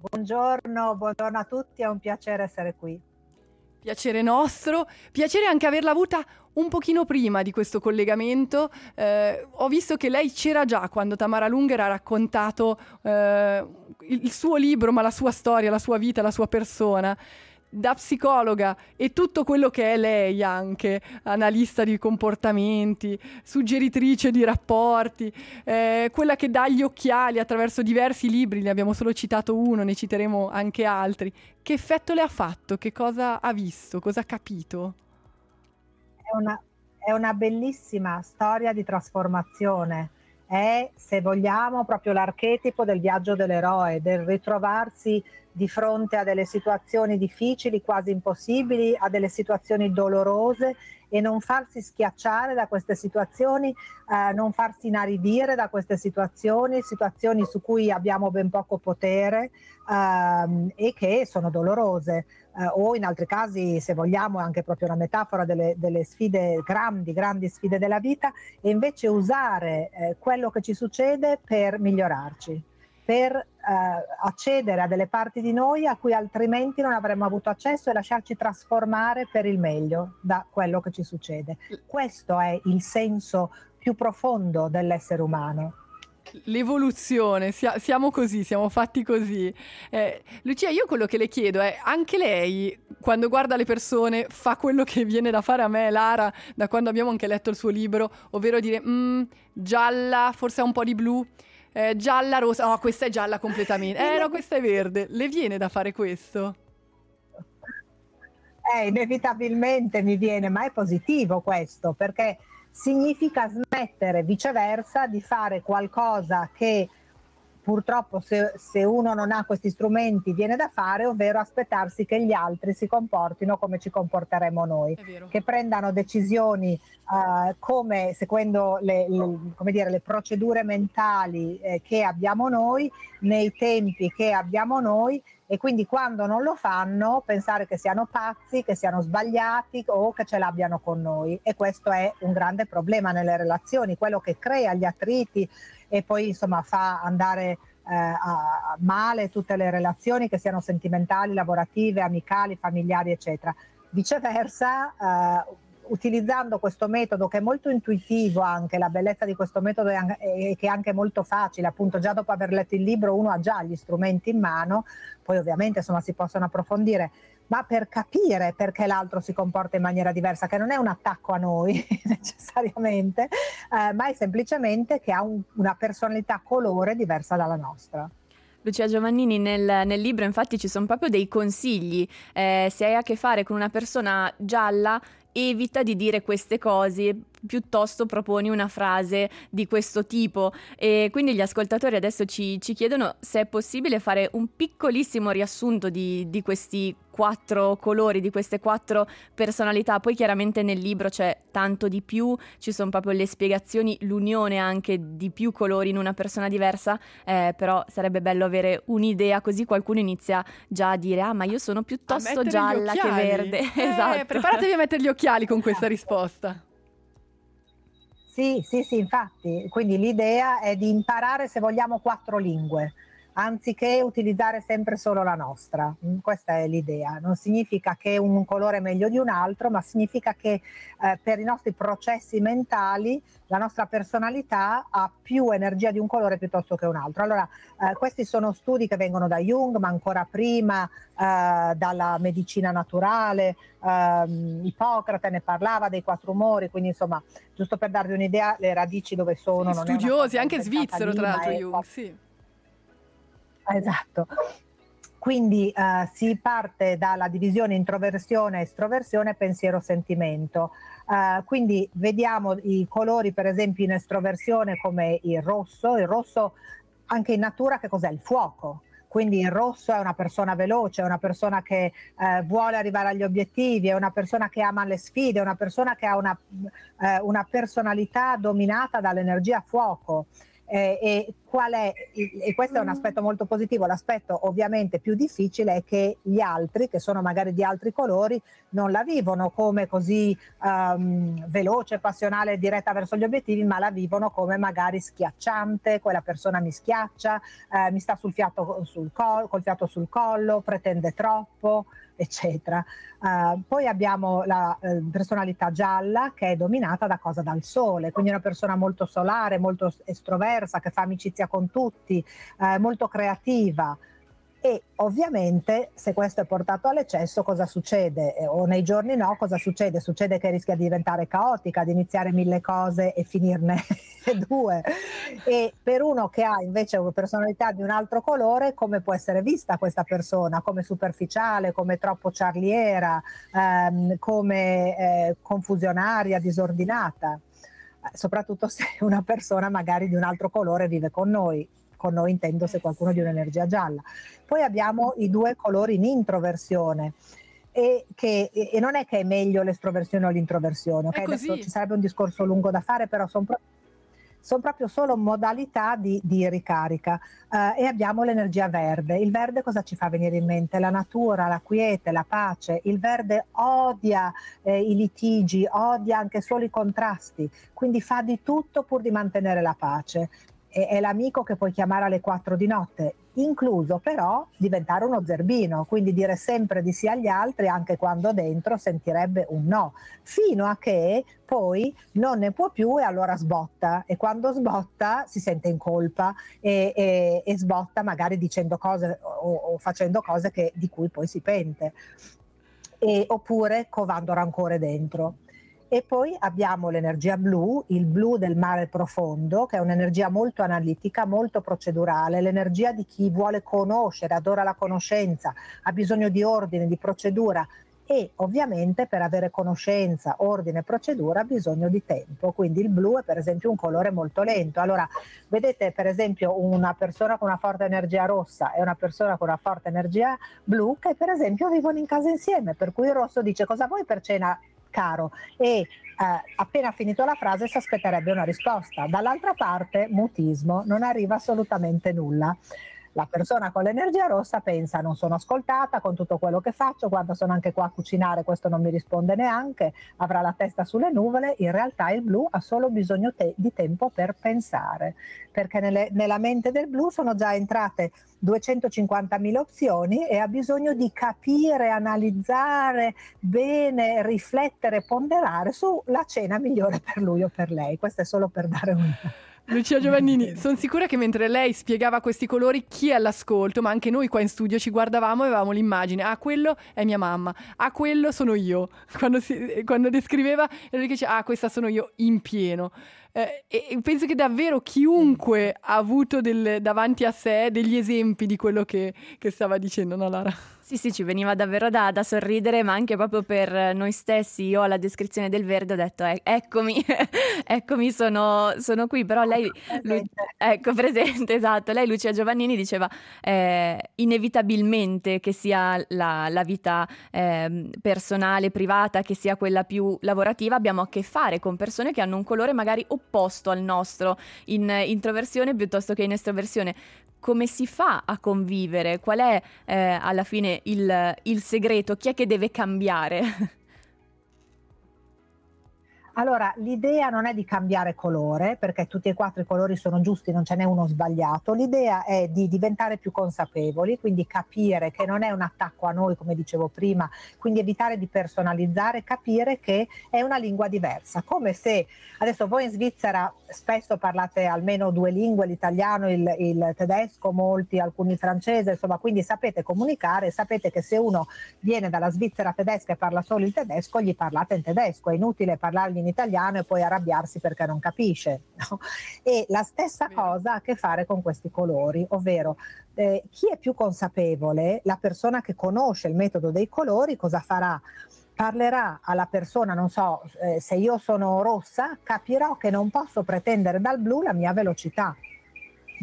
Buongiorno, buongiorno a tutti, è un piacere essere qui. Piacere nostro, piacere anche averla avuta un pochino prima di questo collegamento. Eh, ho visto che lei c'era già quando Tamara Lunger ha raccontato eh, il, il suo libro, ma la sua storia, la sua vita, la sua persona. Da psicologa e tutto quello che è lei anche, analista di comportamenti, suggeritrice di rapporti, eh, quella che dà gli occhiali attraverso diversi libri, ne abbiamo solo citato uno, ne citeremo anche altri. Che effetto le ha fatto? Che cosa ha visto? Cosa ha capito? È una, è una bellissima storia di trasformazione. È, se vogliamo, proprio l'archetipo del viaggio dell'eroe, del ritrovarsi di fronte a delle situazioni difficili, quasi impossibili, a delle situazioni dolorose e non farsi schiacciare da queste situazioni, eh, non farsi inaridire da queste situazioni, situazioni su cui abbiamo ben poco potere ehm, e che sono dolorose. Eh, o in altri casi, se vogliamo, è anche proprio una metafora delle, delle sfide, grandi, grandi sfide della vita, e invece usare eh, quello che ci succede per migliorarci, per eh, accedere a delle parti di noi a cui altrimenti non avremmo avuto accesso e lasciarci trasformare per il meglio da quello che ci succede. Questo è il senso più profondo dell'essere umano. L'evoluzione, sia, siamo così, siamo fatti così. Eh, Lucia, io quello che le chiedo è, anche lei, quando guarda le persone, fa quello che viene da fare a me, Lara, da quando abbiamo anche letto il suo libro, ovvero dire, mm, gialla, forse ha un po' di blu, eh, gialla, rosa, no, questa è gialla completamente, eh no, questa è verde. Le viene da fare questo? Eh, inevitabilmente mi viene, ma è positivo questo, perché significa smettere viceversa di fare qualcosa che purtroppo se, se uno non ha questi strumenti viene da fare, ovvero aspettarsi che gli altri si comportino come ci comporteremo noi, che prendano decisioni uh, come seguendo le, le, come dire, le procedure mentali eh, che abbiamo noi, nei tempi che abbiamo noi, e quindi quando non lo fanno pensare che siano pazzi, che siano sbagliati o che ce l'abbiano con noi, e questo è un grande problema nelle relazioni, quello che crea gli attriti e poi insomma fa andare eh, a male tutte le relazioni, che siano sentimentali, lavorative, amicali, familiari eccetera. Viceversa, eh, utilizzando questo metodo che è molto intuitivo, anche la bellezza di questo metodo è, anche, è che è anche molto facile, appunto già dopo aver letto il libro uno ha già gli strumenti in mano, poi ovviamente insomma si possono approfondire, ma per capire perché l'altro si comporta in maniera diversa, che non è un attacco a noi necessariamente, eh, ma è semplicemente che ha un, una personalità colore diversa dalla nostra. Lucia Giovannini, nel, nel libro infatti ci sono proprio dei consigli, eh, se hai a che fare con una persona gialla evita di dire queste cose, piuttosto proponi una frase di questo tipo, e quindi gli ascoltatori adesso ci, ci chiedono se è possibile fare un piccolissimo riassunto di, di questi quattro colori, di queste quattro personalità. Poi chiaramente nel libro c'è tanto di più, ci sono proprio le spiegazioni, l'unione anche di più colori in una persona diversa, eh, però sarebbe bello avere un'idea, così qualcuno inizia già a dire ah ma io sono piuttosto gialla che verde. Eh, esatto. Preparatevi a mettere gli occhiali con questa risposta. Sì, sì, sì, infatti, quindi l'idea è di imparare, se vogliamo, quattro lingue, anziché utilizzare sempre solo la nostra. Questa è l'idea. Non significa che un colore è meglio di un altro, ma significa che eh, per i nostri processi mentali la nostra personalità ha più energia di un colore piuttosto che un altro. Allora, eh, questi sono studi che vengono da Jung, ma ancora prima eh, dalla medicina naturale. eh, Ippocrate ne parlava dei quattro umori, quindi insomma, giusto per darvi un'idea, le radici dove sono. Sì, non studiosi, è anche svizzero lì, tra l'altro è... Jung, sì. Esatto. Quindi eh, si parte dalla divisione introversione, estroversione, pensiero, sentimento. Uh, quindi vediamo i colori per esempio in estroversione come il rosso. Il rosso anche in natura che cos'è? Il fuoco. Quindi il rosso è una persona veloce, è una persona che eh, vuole arrivare agli obiettivi, è una persona che ama le sfide, è una persona che ha una, eh, una personalità dominata dall'energia fuoco. Eh, e qual è, e questo è un aspetto molto positivo, l'aspetto ovviamente più difficile è che gli altri, che sono magari di altri colori, non la vivono come così um, veloce, passionale, diretta verso gli obiettivi, ma la vivono come magari schiacciante, quella persona mi schiaccia, eh, mi sta sul fiato sul collo, col fiato sul collo, pretende troppo, eccetera. Uh, poi abbiamo la eh, personalità gialla, che è dominata da cosa? Dal sole, quindi è una persona molto solare, molto estroversa, che fa amicizia con tutti, eh, molto creativa. E ovviamente se questo è portato all'eccesso cosa succede? Eh, o nei giorni no, cosa succede? Succede che rischia di diventare caotica, di iniziare mille cose e finirne due. E per uno che ha invece una personalità di un altro colore, come può essere vista questa persona? Come superficiale, come troppo ciarliera, ehm, come eh, confusionaria, disordinata? Soprattutto se una persona magari di un altro colore vive con noi. Con noi intendo se qualcuno di un'energia gialla. Poi abbiamo i due colori in introversione. E, che, e non è che è meglio l'estroversione o l'introversione, okay? Adesso ci sarebbe un discorso lungo da fare, però sono pro- son proprio solo modalità di, di ricarica. Uh, e abbiamo l'energia verde. Il verde cosa ci fa venire in mente? La natura, la quiete, la pace. Il verde odia eh, i litigi, odia anche solo i contrasti, quindi fa di tutto pur di mantenere la pace. È l'amico che puoi chiamare alle quattro di notte, incluso però diventare uno zerbino, quindi dire sempre di sì agli altri anche quando dentro sentirebbe un no, fino a che poi non ne può più e allora sbotta, e quando sbotta si sente in colpa e, e, e sbotta magari dicendo cose o, o facendo cose che, di cui poi si pente, e, oppure covando rancore dentro. E poi abbiamo l'energia blu, il blu del mare profondo, che è un'energia molto analitica, molto procedurale, l'energia di chi vuole conoscere, adora la conoscenza, ha bisogno di ordine, di procedura, e ovviamente per avere conoscenza, ordine e procedura ha bisogno di tempo, quindi il blu è per esempio un colore molto lento. Allora vedete per esempio una persona con una forte energia rossa e una persona con una forte energia blu che per esempio vivono in casa insieme, per cui il rosso dice cosa vuoi per cena caro, e eh, appena finito la frase si aspetterebbe una risposta. Dall'altra parte mutismo, non arriva assolutamente nulla. La persona con l'energia rossa pensa non sono ascoltata con tutto quello che faccio, guarda sono anche qua a cucinare, questo non mi risponde neanche, avrà la testa sulle nuvole. In realtà il blu ha solo bisogno te- di tempo per pensare, perché nelle, nella mente del blu sono già entrate duecentocinquantamila opzioni e ha bisogno di capire, analizzare bene, riflettere, ponderare sulla cena migliore per lui o per lei. Questo è solo per dare un... Lucia Giovannini, sono sicura che mentre lei spiegava questi colori, chi è all'ascolto, ma anche noi qua in studio ci guardavamo e avevamo l'immagine, ah quello è mia mamma, ah quello sono io, quando, si, quando descriveva lui diceva ah questa sono io in pieno. Eh, e penso che davvero chiunque ha avuto del, davanti a sé degli esempi di quello che, che stava dicendo, no Lara? Sì, sì, ci veniva davvero da, da sorridere, ma anche proprio per noi stessi. Io alla descrizione del verde ho detto eh, eccomi, eccomi, sono, sono qui, però lei, Lu- ecco presente, esatto, lei Lucia Giovannini diceva eh, inevitabilmente che sia la, la vita eh, personale, privata, che sia quella più lavorativa, abbiamo a che fare con persone che hanno un colore magari opposto al nostro, in introversione piuttosto che in estroversione. Come si fa a convivere? Qual è eh, alla fine il, il segreto? Chi è che deve cambiare? Allora, l'idea non è di cambiare colore, perché tutti e quattro i colori sono giusti, non ce n'è uno sbagliato. L'idea è di diventare più consapevoli, quindi capire che non è un attacco a noi, come dicevo prima, quindi evitare di personalizzare, capire che è una lingua diversa. Come se, adesso voi in Svizzera spesso parlate almeno due lingue, l'italiano, il, il tedesco, molti, alcuni il francese, insomma, quindi sapete comunicare, sapete che se uno viene dalla Svizzera tedesca e parla solo il tedesco, gli parlate in tedesco, è inutile parlargli in italiano e poi arrabbiarsi perché non capisce, no? E la stessa cosa ha a che fare con questi colori, ovvero eh, chi è più consapevole, la persona che conosce il metodo dei colori, cosa farà? Parlerà alla persona, non so, eh, se io sono rossa, capirò che non posso pretendere dal blu la mia velocità.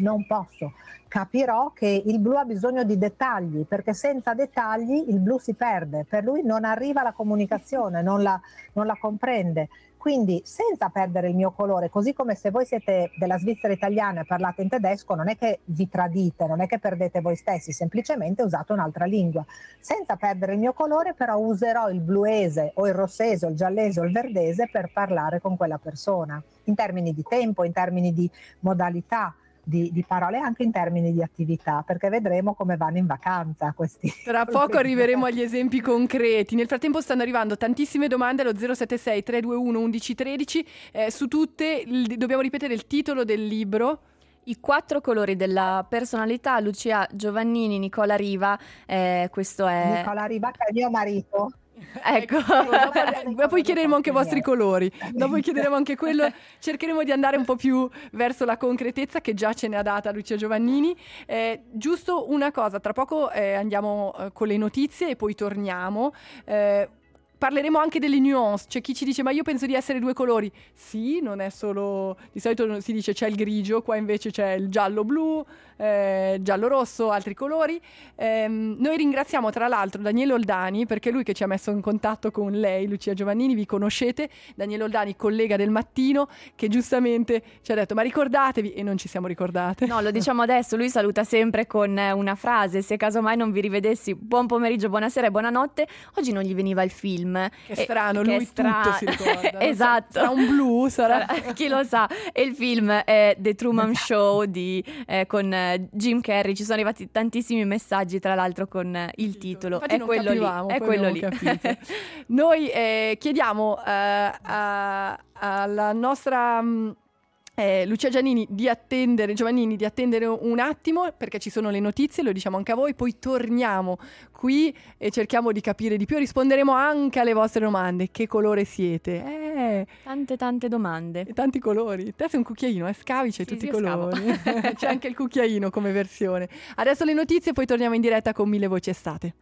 non posso. Capirò che il blu ha bisogno di dettagli, perché senza dettagli il blu si perde, per lui non arriva la comunicazione, non la, non la comprende. Quindi senza perdere il mio colore, così come se voi siete della Svizzera italiana e parlate in tedesco, non è che vi tradite, non è che perdete voi stessi, semplicemente usate un'altra lingua. Senza perdere il mio colore però userò il bluese o il rossese o il giallese o il verdese per parlare con quella persona, in termini di tempo, in termini di modalità. Di, di parole, anche in termini di attività, perché vedremo come vanno in vacanza questi. Tra poco arriveremo agli esempi concreti. Nel frattempo stanno arrivando tantissime domande allo zero sette sei tre due uno uno uno uno tre, eh, su tutte il, dobbiamo ripetere il titolo del libro. I quattro colori della personalità, Lucia Giovannini, Nicola Riva, eh, questo è... Nicola Riva, che è mio marito. Ecco, dopo, dopo chiederemo anche i vostri colori, dopo chiederemo anche quello, cercheremo di andare un po' più verso la concretezza che già ce ne ha data Lucia Giovannini. Eh, giusto una cosa, tra poco eh, andiamo eh, con le notizie e poi torniamo. Eh, Parleremo anche delle nuance. C'è chi ci dice ma io penso di essere due colori. Sì, non è solo, di solito si dice c'è il grigio, qua invece c'è il giallo-blu, eh, giallo-rosso, altri colori. Eh, noi ringraziamo tra l'altro Daniele Oldani, perché è lui che ci ha messo in contatto con lei, Lucia Giovannini, vi conoscete. Daniele Oldani, collega del Mattino, che giustamente ci ha detto ma ricordatevi, e non ci siamo ricordate. No, lo diciamo adesso, lui saluta sempre con una frase: se casomai non vi rivedessi, buon pomeriggio, buonasera e buonanotte. Oggi non gli veniva il film. Che strano, eh, lui che stra... tutto si ricorda. Esatto. Sarà un blu, sarà... sarà... Chi lo sa. E il film è The Truman Show di, eh, con eh, Jim Carrey. Ci sono arrivati tantissimi messaggi, tra l'altro, con eh, il titolo. Infatti è non quello capivamo, lì. È quello lì. Noi eh, chiediamo eh, a, alla nostra... Mh, Eh, Lucia Giannini di attendere Giovannini di attendere un attimo, perché ci sono le notizie, lo diciamo anche a voi, poi torniamo qui e cerchiamo di capire di più, risponderemo anche alle vostre domande. Che colore siete? Eh, tante tante domande e tanti colori. Te sei un cucchiaino, eh? Scavi, c'è sì, tutti sì, i colori. C'è anche il cucchiaino come versione. Adesso le notizie, poi torniamo in diretta con Mille Voci Estate.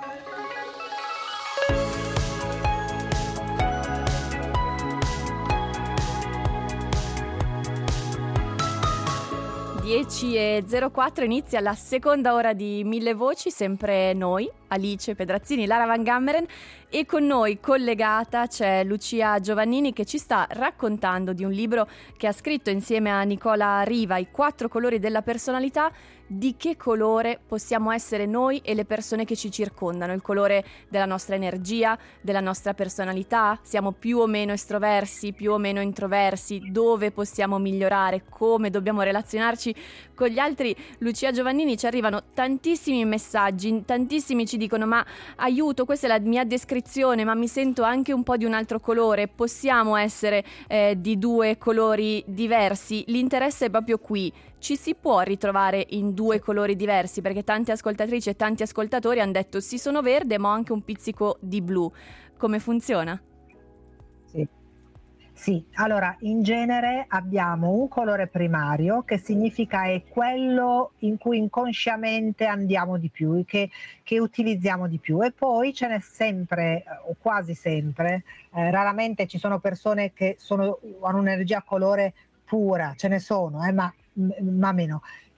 dieci e zero quattro inizia la seconda ora di Mille Voci, sempre noi, Alice Pedrazzini, Lara Van Gammeren, e con noi collegata c'è Lucia Giovannini che ci sta raccontando di un libro che ha scritto insieme a Nicola Riva, I quattro colori della personalità. Di che colore possiamo essere noi e le persone che ci circondano? Il colore della nostra energia, della nostra personalità? Siamo più o meno estroversi, più o meno introversi? Dove possiamo migliorare? Come dobbiamo relazionarci con gli altri? Lucia Giovannini, ci arrivano tantissimi messaggi, tantissimi ci dicono ma aiuto, questa è la mia descrizione, ma mi sento anche un po' di un altro colore. Possiamo essere eh, di due colori diversi? L'interesse è proprio qui. Ci si può ritrovare in due colori diversi? Perché tante ascoltatrici e tanti ascoltatori hanno detto sì, sono verde ma ho anche un pizzico di blu. Come funziona? Sì. Sì, allora in genere abbiamo un colore primario che significa è quello in cui inconsciamente andiamo di più, che, che utilizziamo di più, e poi ce n'è sempre o quasi sempre, eh, raramente ci sono persone che sono, hanno un'energia colore pura, ce ne sono, eh, ma, ma meno.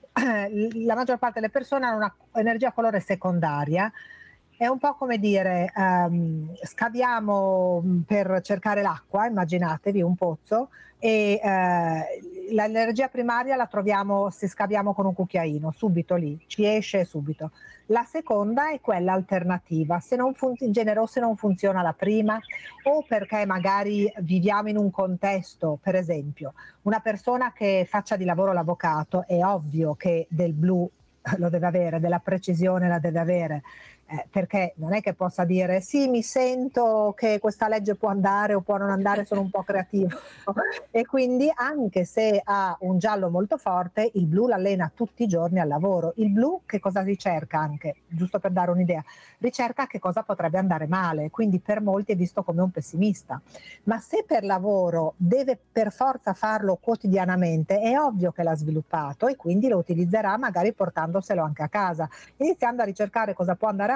La maggior parte delle persone hanno un'energia colore secondaria. È un po' come dire, um, scaviamo per cercare l'acqua, immaginatevi un pozzo, e uh, l'energia primaria la troviamo se scaviamo con un cucchiaino, subito lì, ci esce subito. La seconda è quella alternativa, se non fun- in genere o se non funziona la prima, o perché magari viviamo in un contesto, per esempio, una persona che faccia di lavoro l'avvocato, è ovvio che del blu lo deve avere, della precisione la deve avere, eh, perché non è che possa dire sì, mi sento che questa legge può andare o può non andare, sono un po' creativo e quindi anche se ha un giallo molto forte, il blu l'allena tutti i giorni al lavoro. Il blu che cosa ricerca anche, giusto per dare un'idea, ricerca che cosa potrebbe andare male, quindi per molti è visto come un pessimista, ma se per lavoro deve per forza farlo quotidianamente, è ovvio che l'ha sviluppato e quindi lo utilizzerà magari portandoselo anche a casa, iniziando a ricercare cosa può andare a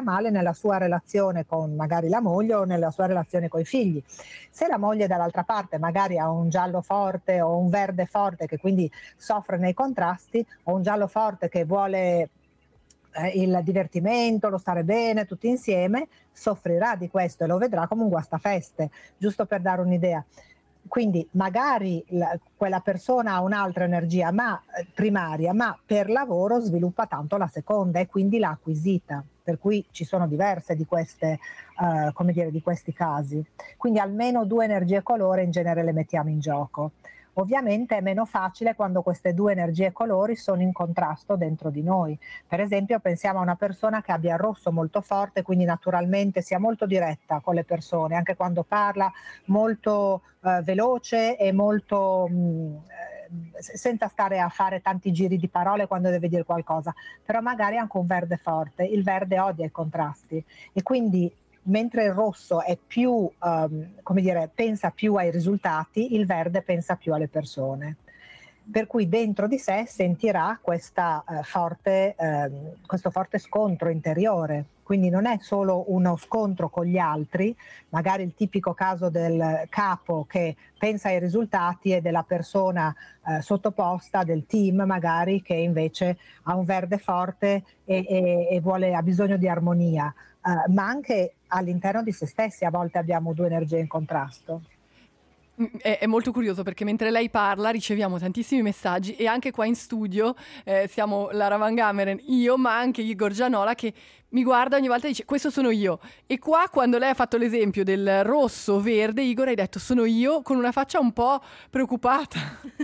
male nella sua relazione con magari la moglie o nella sua relazione con i figli. Se la moglie dall'altra parte magari ha un giallo forte o un verde forte che quindi soffre nei contrasti, o un giallo forte che vuole eh, il divertimento, lo stare bene tutti insieme, soffrirà di questo e lo vedrà come un guastafeste, giusto per dare un'idea. Quindi magari la, quella persona ha un'altra energia ma, eh, primaria, ma per lavoro sviluppa tanto la seconda e quindi l'ha acquisita. Per cui ci sono diverse di, queste, uh, come dire, di questi casi. Quindi almeno due energie colore in genere le mettiamo in gioco. Ovviamente è meno facile quando queste due energie e colori sono in contrasto dentro di noi. Per esempio pensiamo a una persona che abbia il rosso molto forte, quindi naturalmente sia molto diretta con le persone, anche quando parla, molto eh, veloce e molto mh, senza stare a fare tanti giri di parole quando deve dire qualcosa, però magari anche un verde forte. Il verde odia i contrasti e quindi mentre il rosso è più, um, come dire, pensa più ai risultati, il verde pensa più alle persone. Per cui dentro di sé sentirà questa, uh, forte, uh, questo forte scontro interiore. Quindi non è solo uno scontro con gli altri, magari il tipico caso del capo che pensa ai risultati e della persona uh, sottoposta, del team magari, che invece ha un verde forte e, e, e vuole, ha bisogno di armonia. Uh, ma anche all'interno di se stessi a volte abbiamo due energie in contrasto. È, è molto curioso perché mentre lei parla riceviamo tantissimi messaggi e anche qua in studio eh, siamo Lara Van Gameren, io, ma anche Igor Gianola che mi guarda ogni volta e dice questo sono io. E qua quando lei ha fatto l'esempio del rosso verde, Igor hai detto sono io, con una faccia un po' preoccupata.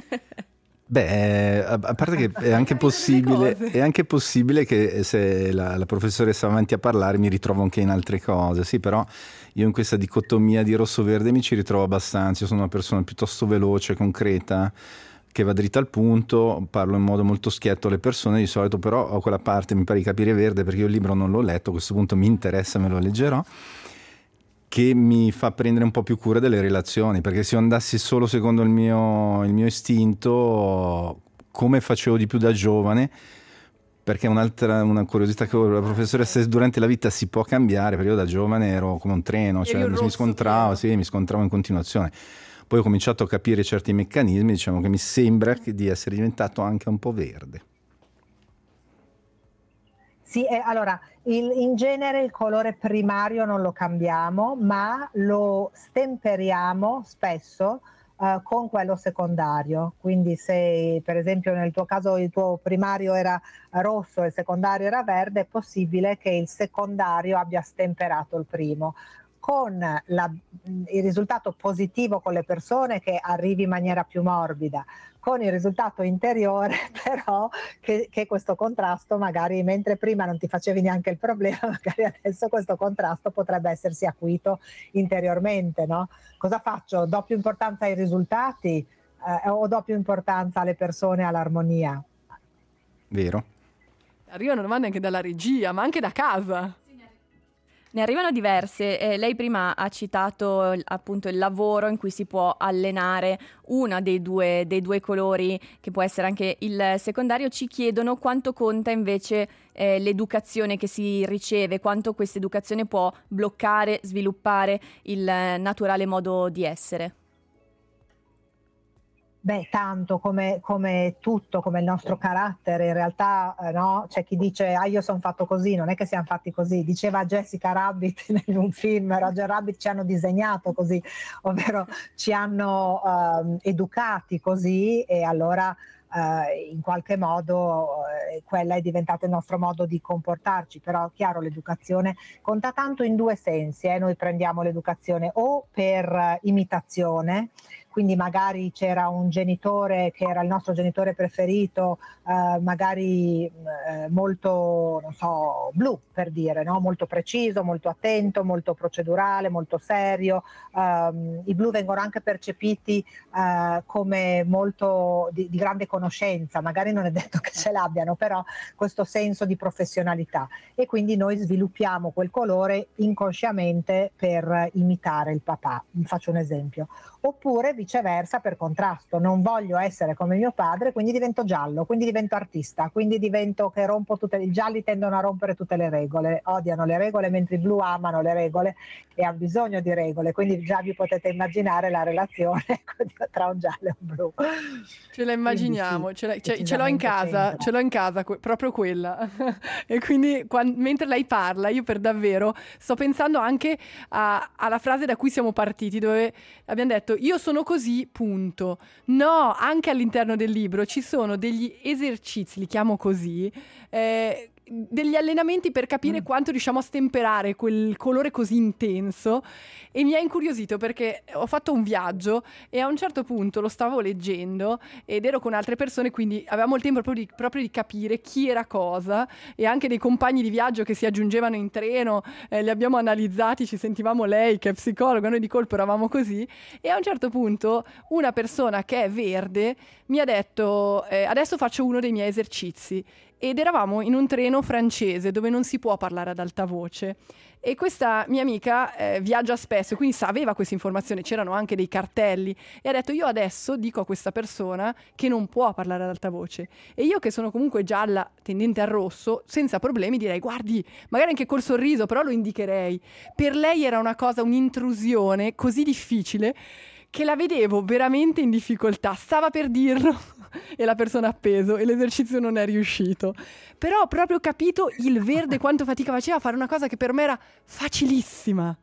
Beh, a parte che è anche possibile, è anche possibile che se la, la professoressa va avanti a parlare mi ritrovo anche in altre cose, sì, però io in questa dicotomia di rosso-verde mi ci ritrovo abbastanza. Io sono una persona piuttosto veloce, concreta, che va dritta al punto, parlo in modo molto schietto alle persone, di solito però ho quella parte, mi pare di capire, verde, perché io il libro non l'ho letto, a questo punto mi interessa, me lo leggerò, che mi fa prendere un po' più cura delle relazioni, perché se io andassi solo secondo il mio, il mio istinto, come facevo di più da giovane, perché un'altra una curiosità che ho, la professoressa, se durante la vita si può cambiare, perché io da giovane ero come un treno, cioè mi scontravo, sì, mi scontravo in continuazione. Poi ho cominciato a capire certi meccanismi, diciamo che mi sembra che di essere diventato anche un po' verde. Sì, eh, allora, il, in genere il colore primario non lo cambiamo, ma lo stemperiamo spesso uh, con quello secondario. Quindi se per esempio nel tuo caso il tuo primario era rosso e il secondario era verde, è possibile che il secondario abbia stemperato il primo. Con la, il risultato positivo con le persone che arrivi in maniera più morbida, con il risultato interiore però che, che questo contrasto magari, mentre prima non ti facevi neanche il problema, magari adesso questo contrasto potrebbe essersi acuito interiormente, no? Cosa faccio? Do più importanza ai risultati eh, o do più importanza alle persone, all'armonia? Vero. Arrivano domande anche dalla regia, ma anche da casa. Ne arrivano diverse. Eh, lei prima ha citato il- appunto il lavoro in cui si può allenare uno dei due, dei due colori, che può essere anche il secondario. Ci chiedono quanto conta invece eh, l'educazione che si riceve, quanto questa educazione può bloccare, sviluppare il eh, naturale modo di essere. Beh, tanto come, come tutto, come il nostro carattere, in realtà eh, no? C'è chi dice ah io sono fatto così, non è che siamo fatti così, diceva Jessica Rabbit in un film, Roger Rabbit ci hanno disegnato così, ovvero ci hanno eh, educati così e allora eh, in qualche modo eh, quella è diventata il nostro modo di comportarci, però chiaro l'educazione conta tanto in due sensi, eh? Noi prendiamo l'educazione o per eh, imitazione, quindi magari c'era un genitore che era il nostro genitore preferito, eh, magari eh, molto, non so, blu per dire, no? Molto preciso, molto attento, molto procedurale, molto serio. Um, I blu vengono anche percepiti uh, come molto di, di grande conoscenza, magari non è detto che ce l'abbiano, però questo senso di professionalità. E quindi noi sviluppiamo quel colore inconsciamente per imitare il papà. Vi faccio un esempio. Oppure vi viceversa per contrasto. Non voglio essere come mio padre, quindi divento giallo, quindi divento artista, quindi divento che rompo tutte le... I gialli tendono a rompere tutte le regole, odiano le regole, mentre i blu amano le regole e hanno bisogno di regole, quindi già vi potete immaginare la relazione tra un giallo e un blu. Ce la immaginiamo, sì, ce, la, ce, ce l'ho in casa, c'entra. ce l'ho in casa, que- proprio quella. E quindi quando, mentre lei parla, io per davvero sto pensando anche a, alla frase da cui siamo partiti, dove abbiamo detto io sono così, punto. No, anche all'interno del libro ci sono degli esercizi, li chiamo così, eh, degli allenamenti per capire mm. quanto riusciamo a stemperare quel colore così intenso, e mi ha incuriosito perché ho fatto un viaggio e a un certo punto lo stavo leggendo ed ero con altre persone, quindi avevamo il tempo proprio di, proprio di capire chi era cosa, e anche dei compagni di viaggio che si aggiungevano in treno, eh, li abbiamo analizzati, ci sentivamo lei che è psicologa, noi di colpo eravamo così, e a un certo punto una persona che è verde mi ha detto eh, adesso faccio uno dei miei esercizi. Ed eravamo in un treno francese dove non si può parlare ad alta voce, e questa mia amica eh, viaggia spesso, quindi sapeva questa informazione, c'erano anche dei cartelli, e ha detto io adesso dico a questa persona che non può parlare ad alta voce, e io che sono comunque gialla tendente al rosso, senza problemi direi guardi, magari anche col sorriso, però lo indicherei. Per lei era una cosa, un'intrusione così difficile che la vedevo veramente in difficoltà, stava per dirlo e la persona ha appeso e l'esercizio non è riuscito. Però ho proprio capito il verde quanto fatica faceva a fare una cosa che per me era facilissima.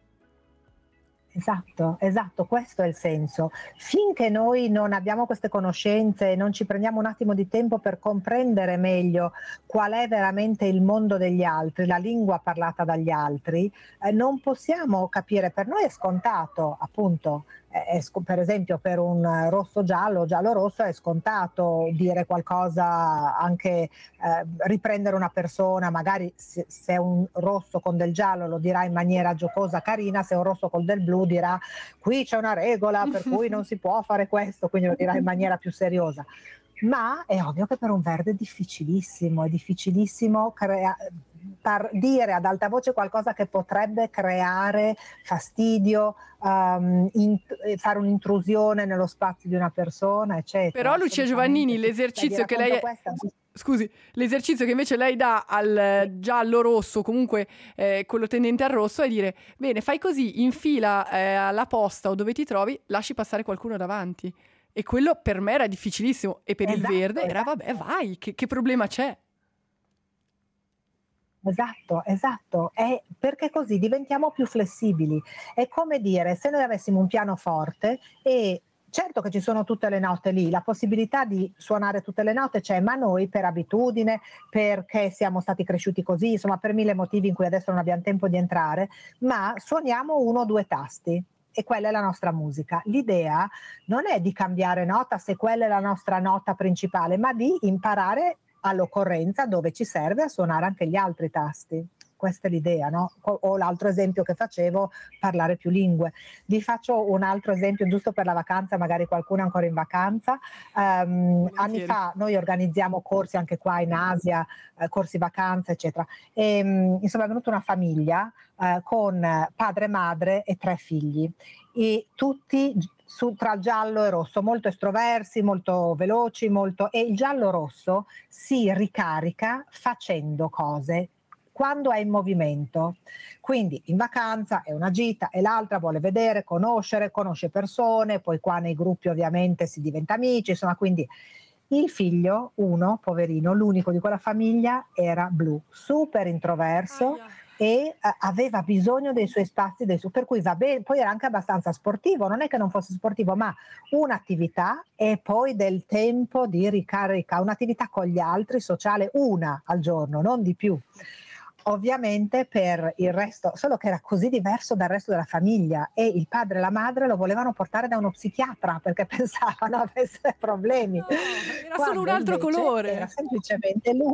Esatto, esatto, questo è il senso. Finché noi non abbiamo queste conoscenze e non ci prendiamo un attimo di tempo per comprendere meglio qual è veramente il mondo degli altri, la lingua parlata dagli altri, eh, non possiamo capire. Per noi è scontato, appunto, è, per esempio per un rosso giallo, giallo rosso è scontato dire qualcosa, anche eh, riprendere una persona, magari se, se è un rosso con del giallo lo dirà in maniera giocosa, carina, se è un rosso con del blu dirà qui c'è una regola per cui non si può fare questo, quindi lo dirà in maniera più seriosa. Ma è ovvio che per un verde è difficilissimo, è difficilissimo crea- par- dire ad alta voce qualcosa che potrebbe creare fastidio, um, in- fare un'intrusione nello spazio di una persona, eccetera. Però Lucia Giovannini, l'esercizio che lei... Questa... Scusi, l'esercizio che invece lei dà al giallo rosso, comunque eh, quello tendente al rosso, è dire, bene, fai così, infila eh, alla posta o dove ti trovi, lasci passare qualcuno davanti. E quello per me era difficilissimo, e per esatto, il verde era esatto. Vabbè, vai, che, che problema c'è? Esatto, esatto, è perché così diventiamo più flessibili. È come dire, se noi avessimo un pianoforte e certo che ci sono tutte le note lì, la possibilità di suonare tutte le note c'è, ma noi per abitudine, perché siamo stati cresciuti così, insomma per mille motivi in cui adesso non abbiamo tempo di entrare, ma suoniamo uno o due tasti. E quella è la nostra musica. L'idea non è di cambiare nota se quella è la nostra nota principale, ma di imparare all'occorrenza, dove ci serve, a suonare anche gli altri tasti. Questa è l'idea, no? O l'altro esempio che facevo, parlare più lingue. Vi faccio un altro esempio giusto per la vacanza, magari qualcuno è ancora in vacanza. Um, anni fa noi organizziamo corsi anche qua in Asia, eh, corsi vacanza, eccetera. E, um, insomma è venuta una famiglia eh, con padre, madre e tre figli, e tutti su, tra giallo e rosso, molto estroversi, molto veloci, molto... e il giallo rosso si ricarica facendo cose quando è in movimento. Quindi in vacanza è una gita e l'altra vuole vedere, conoscere, conosce persone, poi qua nei gruppi ovviamente si diventa amici, insomma, quindi il figlio, uno, poverino, l'unico di quella famiglia, era blu, super introverso. Aia. E uh, aveva bisogno dei suoi spazi, dei su- per cui va bene, poi era anche abbastanza sportivo, non è che non fosse sportivo, ma un'attività e poi del tempo di ricarica, un'attività con gli altri, sociale, una al giorno, non di più. Ovviamente per il resto, solo che era così diverso dal resto della famiglia, e il padre e la madre lo volevano portare da uno psichiatra perché pensavano avesse problemi. No, era solo un altro colore. Era semplicemente lui.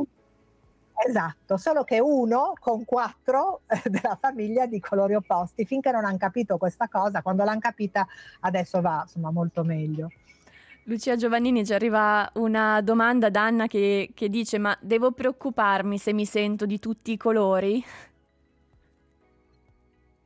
Esatto, solo che uno con quattro eh, della famiglia di colori opposti. Finché non hanno capito questa cosa, quando l'hanno capita adesso va insomma molto meglio. Lucia Giovannini, ci arriva una domanda da Anna che, che dice: ma devo preoccuparmi se mi sento di tutti i colori?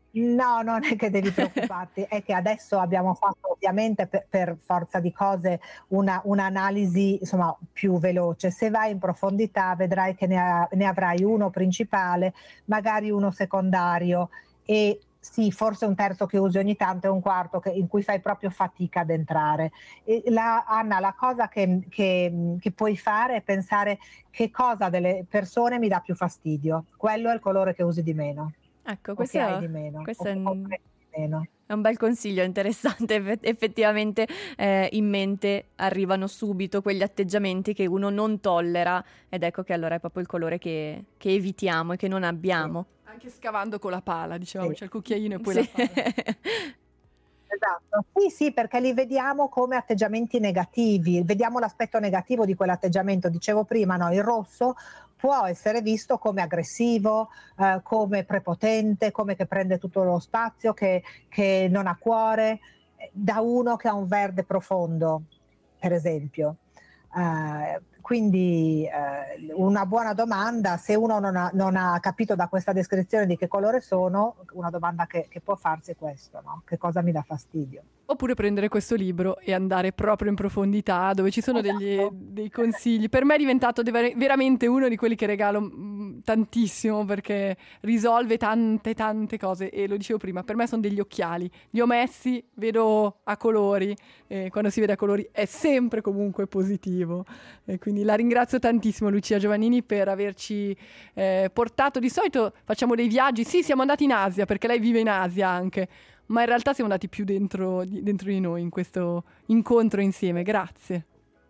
No, non è che devi preoccuparti, è che adesso abbiamo fatto ovviamente per, per forza di cose una, un'analisi insomma più veloce. Se vai in profondità vedrai che ne, ha, ne avrai uno principale, magari uno secondario e sì, forse un terzo che usi ogni tanto e un quarto che, in cui fai proprio fatica ad entrare. E la, Anna, la cosa che, che, che puoi fare è pensare che cosa delle persone mi dà più fastidio. Quello è il colore che usi di meno. Ecco, questo, hai di meno, questo è, o, un, di meno. È un bel consiglio, interessante. Effettivamente eh, in mente arrivano subito quegli atteggiamenti che uno non tollera ed ecco che allora è proprio il colore che, che evitiamo e che non abbiamo. Sì. Anche scavando con la pala, dicevamo, sì. c'è il cucchiaino e poi sì. la pala. Esatto, sì sì, perché li vediamo come atteggiamenti negativi, vediamo l'aspetto negativo di quell'atteggiamento. Dicevo prima, no, il rosso può essere visto come aggressivo, eh, come prepotente, come che prende tutto lo spazio, che, che non ha cuore, da uno che ha un verde profondo, per esempio. Uh, quindi uh, una buona domanda, se uno non ha, non ha capito da questa descrizione di che colore sono, una domanda che, che può farsi è questo, no? Che cosa mi dà fastidio? Oppure prendere questo libro e andare proprio in profondità, dove ci sono degli, dei consigli. Per me è diventato de- veramente uno di quelli che regalo mh, tantissimo, perché risolve tante tante cose. E lo dicevo prima, per me sono degli occhiali. Li ho messi, vedo a colori, e quando si vede a colori è sempre comunque positivo. E quindi la ringrazio tantissimo Lucia Giovannini per averci eh, portato. Di solito facciamo dei viaggi, sì, siamo andati in Asia, perché lei vive in Asia anche, ma in realtà siamo andati più dentro di, dentro di noi in questo incontro insieme. Grazie.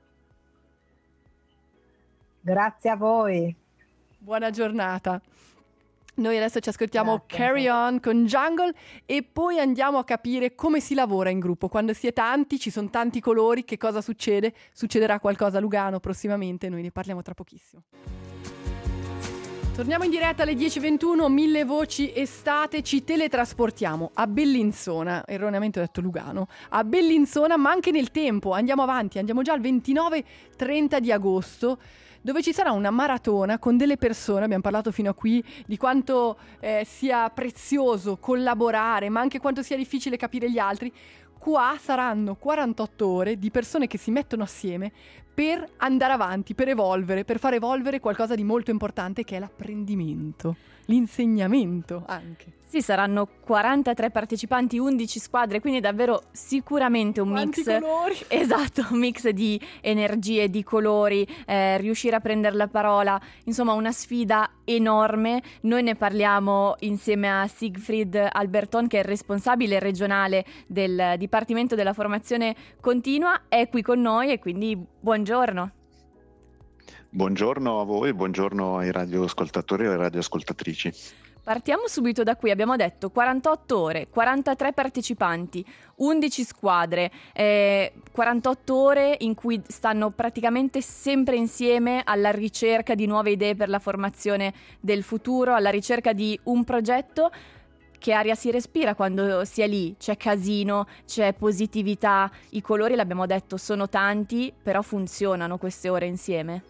Grazie a voi. Buona giornata. Noi adesso ci ascoltiamo Grazie. Carry On con Jungle e poi andiamo a capire come si lavora in gruppo. Quando si è tanti, ci sono tanti colori, che cosa succede? Succederà qualcosa a Lugano prossimamente, noi ne parliamo tra pochissimo. Torniamo in diretta alle dieci e ventuno, Mille Voci Estate, ci teletrasportiamo a Bellinzona, erroneamente ho detto Lugano, a Bellinzona, ma anche nel tempo, andiamo avanti, andiamo già al ventinove trenta di agosto, dove ci sarà una maratona con delle persone, abbiamo parlato fino a qui di quanto eh, sia prezioso collaborare, ma anche quanto sia difficile capire gli altri. Qua saranno quarantotto ore di persone che si mettono assieme per andare avanti, per evolvere, per far evolvere qualcosa di molto importante che è l'apprendimento, l'insegnamento anche. Sì, saranno quarantatré partecipanti, undici squadre, quindi davvero sicuramente un Quanti mix. colori! Esatto, un mix di energie, di colori, eh, riuscire a prendere la parola, insomma una sfida enorme. Noi ne parliamo insieme a Siegfried Alberton, che è il responsabile regionale del Dipartimento della Formazione Continua, è qui con noi e quindi buongiorno. Buongiorno a voi, buongiorno ai radioascoltatori e alle radioascoltatrici. Partiamo subito da qui, abbiamo detto quarantotto ore, quarantatré partecipanti, undici squadre, eh, quarantotto ore in cui stanno praticamente sempre insieme alla ricerca di nuove idee per la formazione del futuro, alla ricerca di un progetto. Che aria si respira quando si è lì? C'è casino, c'è positività, i colori, l'abbiamo detto, sono tanti, però funzionano queste ore insieme.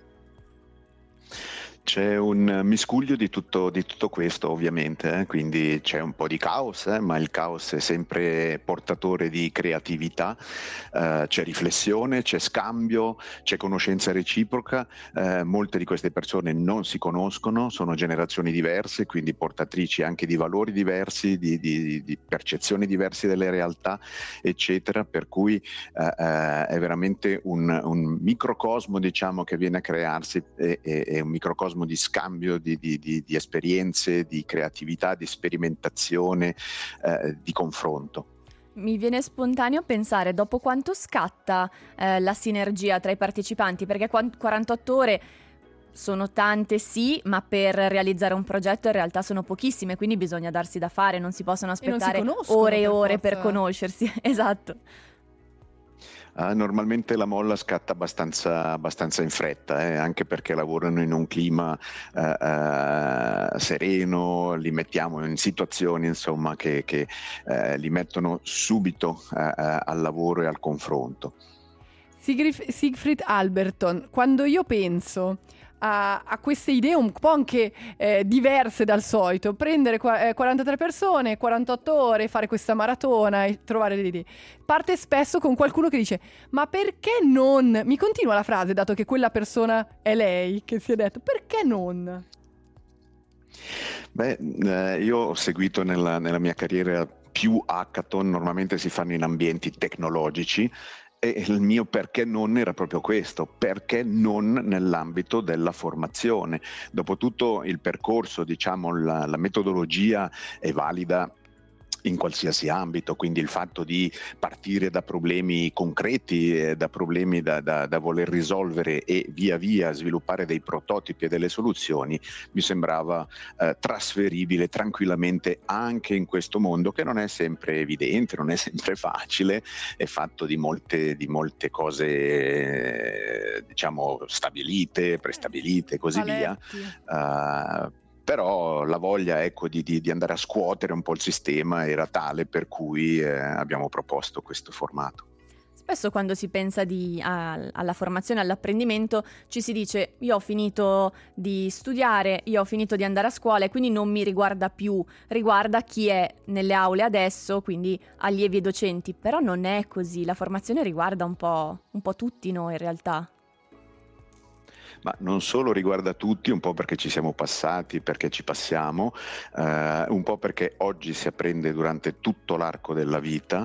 C'è un miscuglio di tutto, di tutto questo ovviamente, eh? Quindi c'è un po' di caos, eh? Ma il caos è sempre portatore di creatività, eh, c'è riflessione, c'è scambio, c'è conoscenza reciproca, eh, molte di queste persone non si conoscono, sono generazioni diverse, quindi portatrici anche di valori diversi, di, di, di percezioni diverse delle realtà, eccetera, per cui eh, eh, è veramente un, un microcosmo, diciamo, che viene a crearsi, è, è, è un microcosmo di scambio di, di, di, di esperienze, di creatività, di sperimentazione, eh, di confronto. Mi viene spontaneo pensare dopo quanto scatta eh, la sinergia tra i partecipanti, perché quarantotto ore sono tante sì, ma per realizzare un progetto in realtà sono pochissime, quindi bisogna darsi da fare, non si possono aspettare ore e ore per conoscersi. Esatto. Uh, normalmente la molla scatta abbastanza, abbastanza in fretta, eh, anche perché lavorano in un clima uh, uh, sereno, li mettiamo in situazioni insomma che, che uh, li mettono subito uh, uh, al lavoro e al confronto. Siegfried Alberton, quando io penso a, a queste idee un po' anche eh, diverse dal solito, prendere qua, eh, quarantatré persone, quarantotto ore, fare questa maratona e trovare le idee. Parte spesso con qualcuno che dice: ma perché non? Mi continua la frase, dato che quella persona è lei che si è detto: perché non? Beh, eh, io ho seguito nella, nella mia carriera più hackathon, normalmente si fanno in ambienti tecnologici, e il mio perché non era proprio questo: perché non nell'ambito della formazione. Dopotutto il percorso, diciamo, la, la metodologia è valida in qualsiasi ambito, quindi il fatto di partire da problemi concreti, eh, da problemi da, da, da voler risolvere e via via sviluppare dei prototipi e delle soluzioni mi sembrava eh, trasferibile tranquillamente anche in questo mondo, che non è sempre evidente, non è sempre facile, è fatto di molte, di molte cose eh, diciamo stabilite, prestabilite e così via. Uh, Però la voglia, ecco, di, di, di andare a scuotere un po' il sistema era tale per cui eh, abbiamo proposto questo formato. Spesso quando si pensa di, a, alla formazione, all'apprendimento, ci si dice: io ho finito di studiare, io ho finito di andare a scuola e quindi non mi riguarda più, riguarda chi è nelle aule adesso, quindi allievi e docenti. Però non è così, la formazione riguarda un po', un po' tutti noi in realtà. Ma non solo riguarda tutti, un po' perché ci siamo passati, perché ci passiamo, eh, un po' perché oggi si apprende durante tutto l'arco della vita,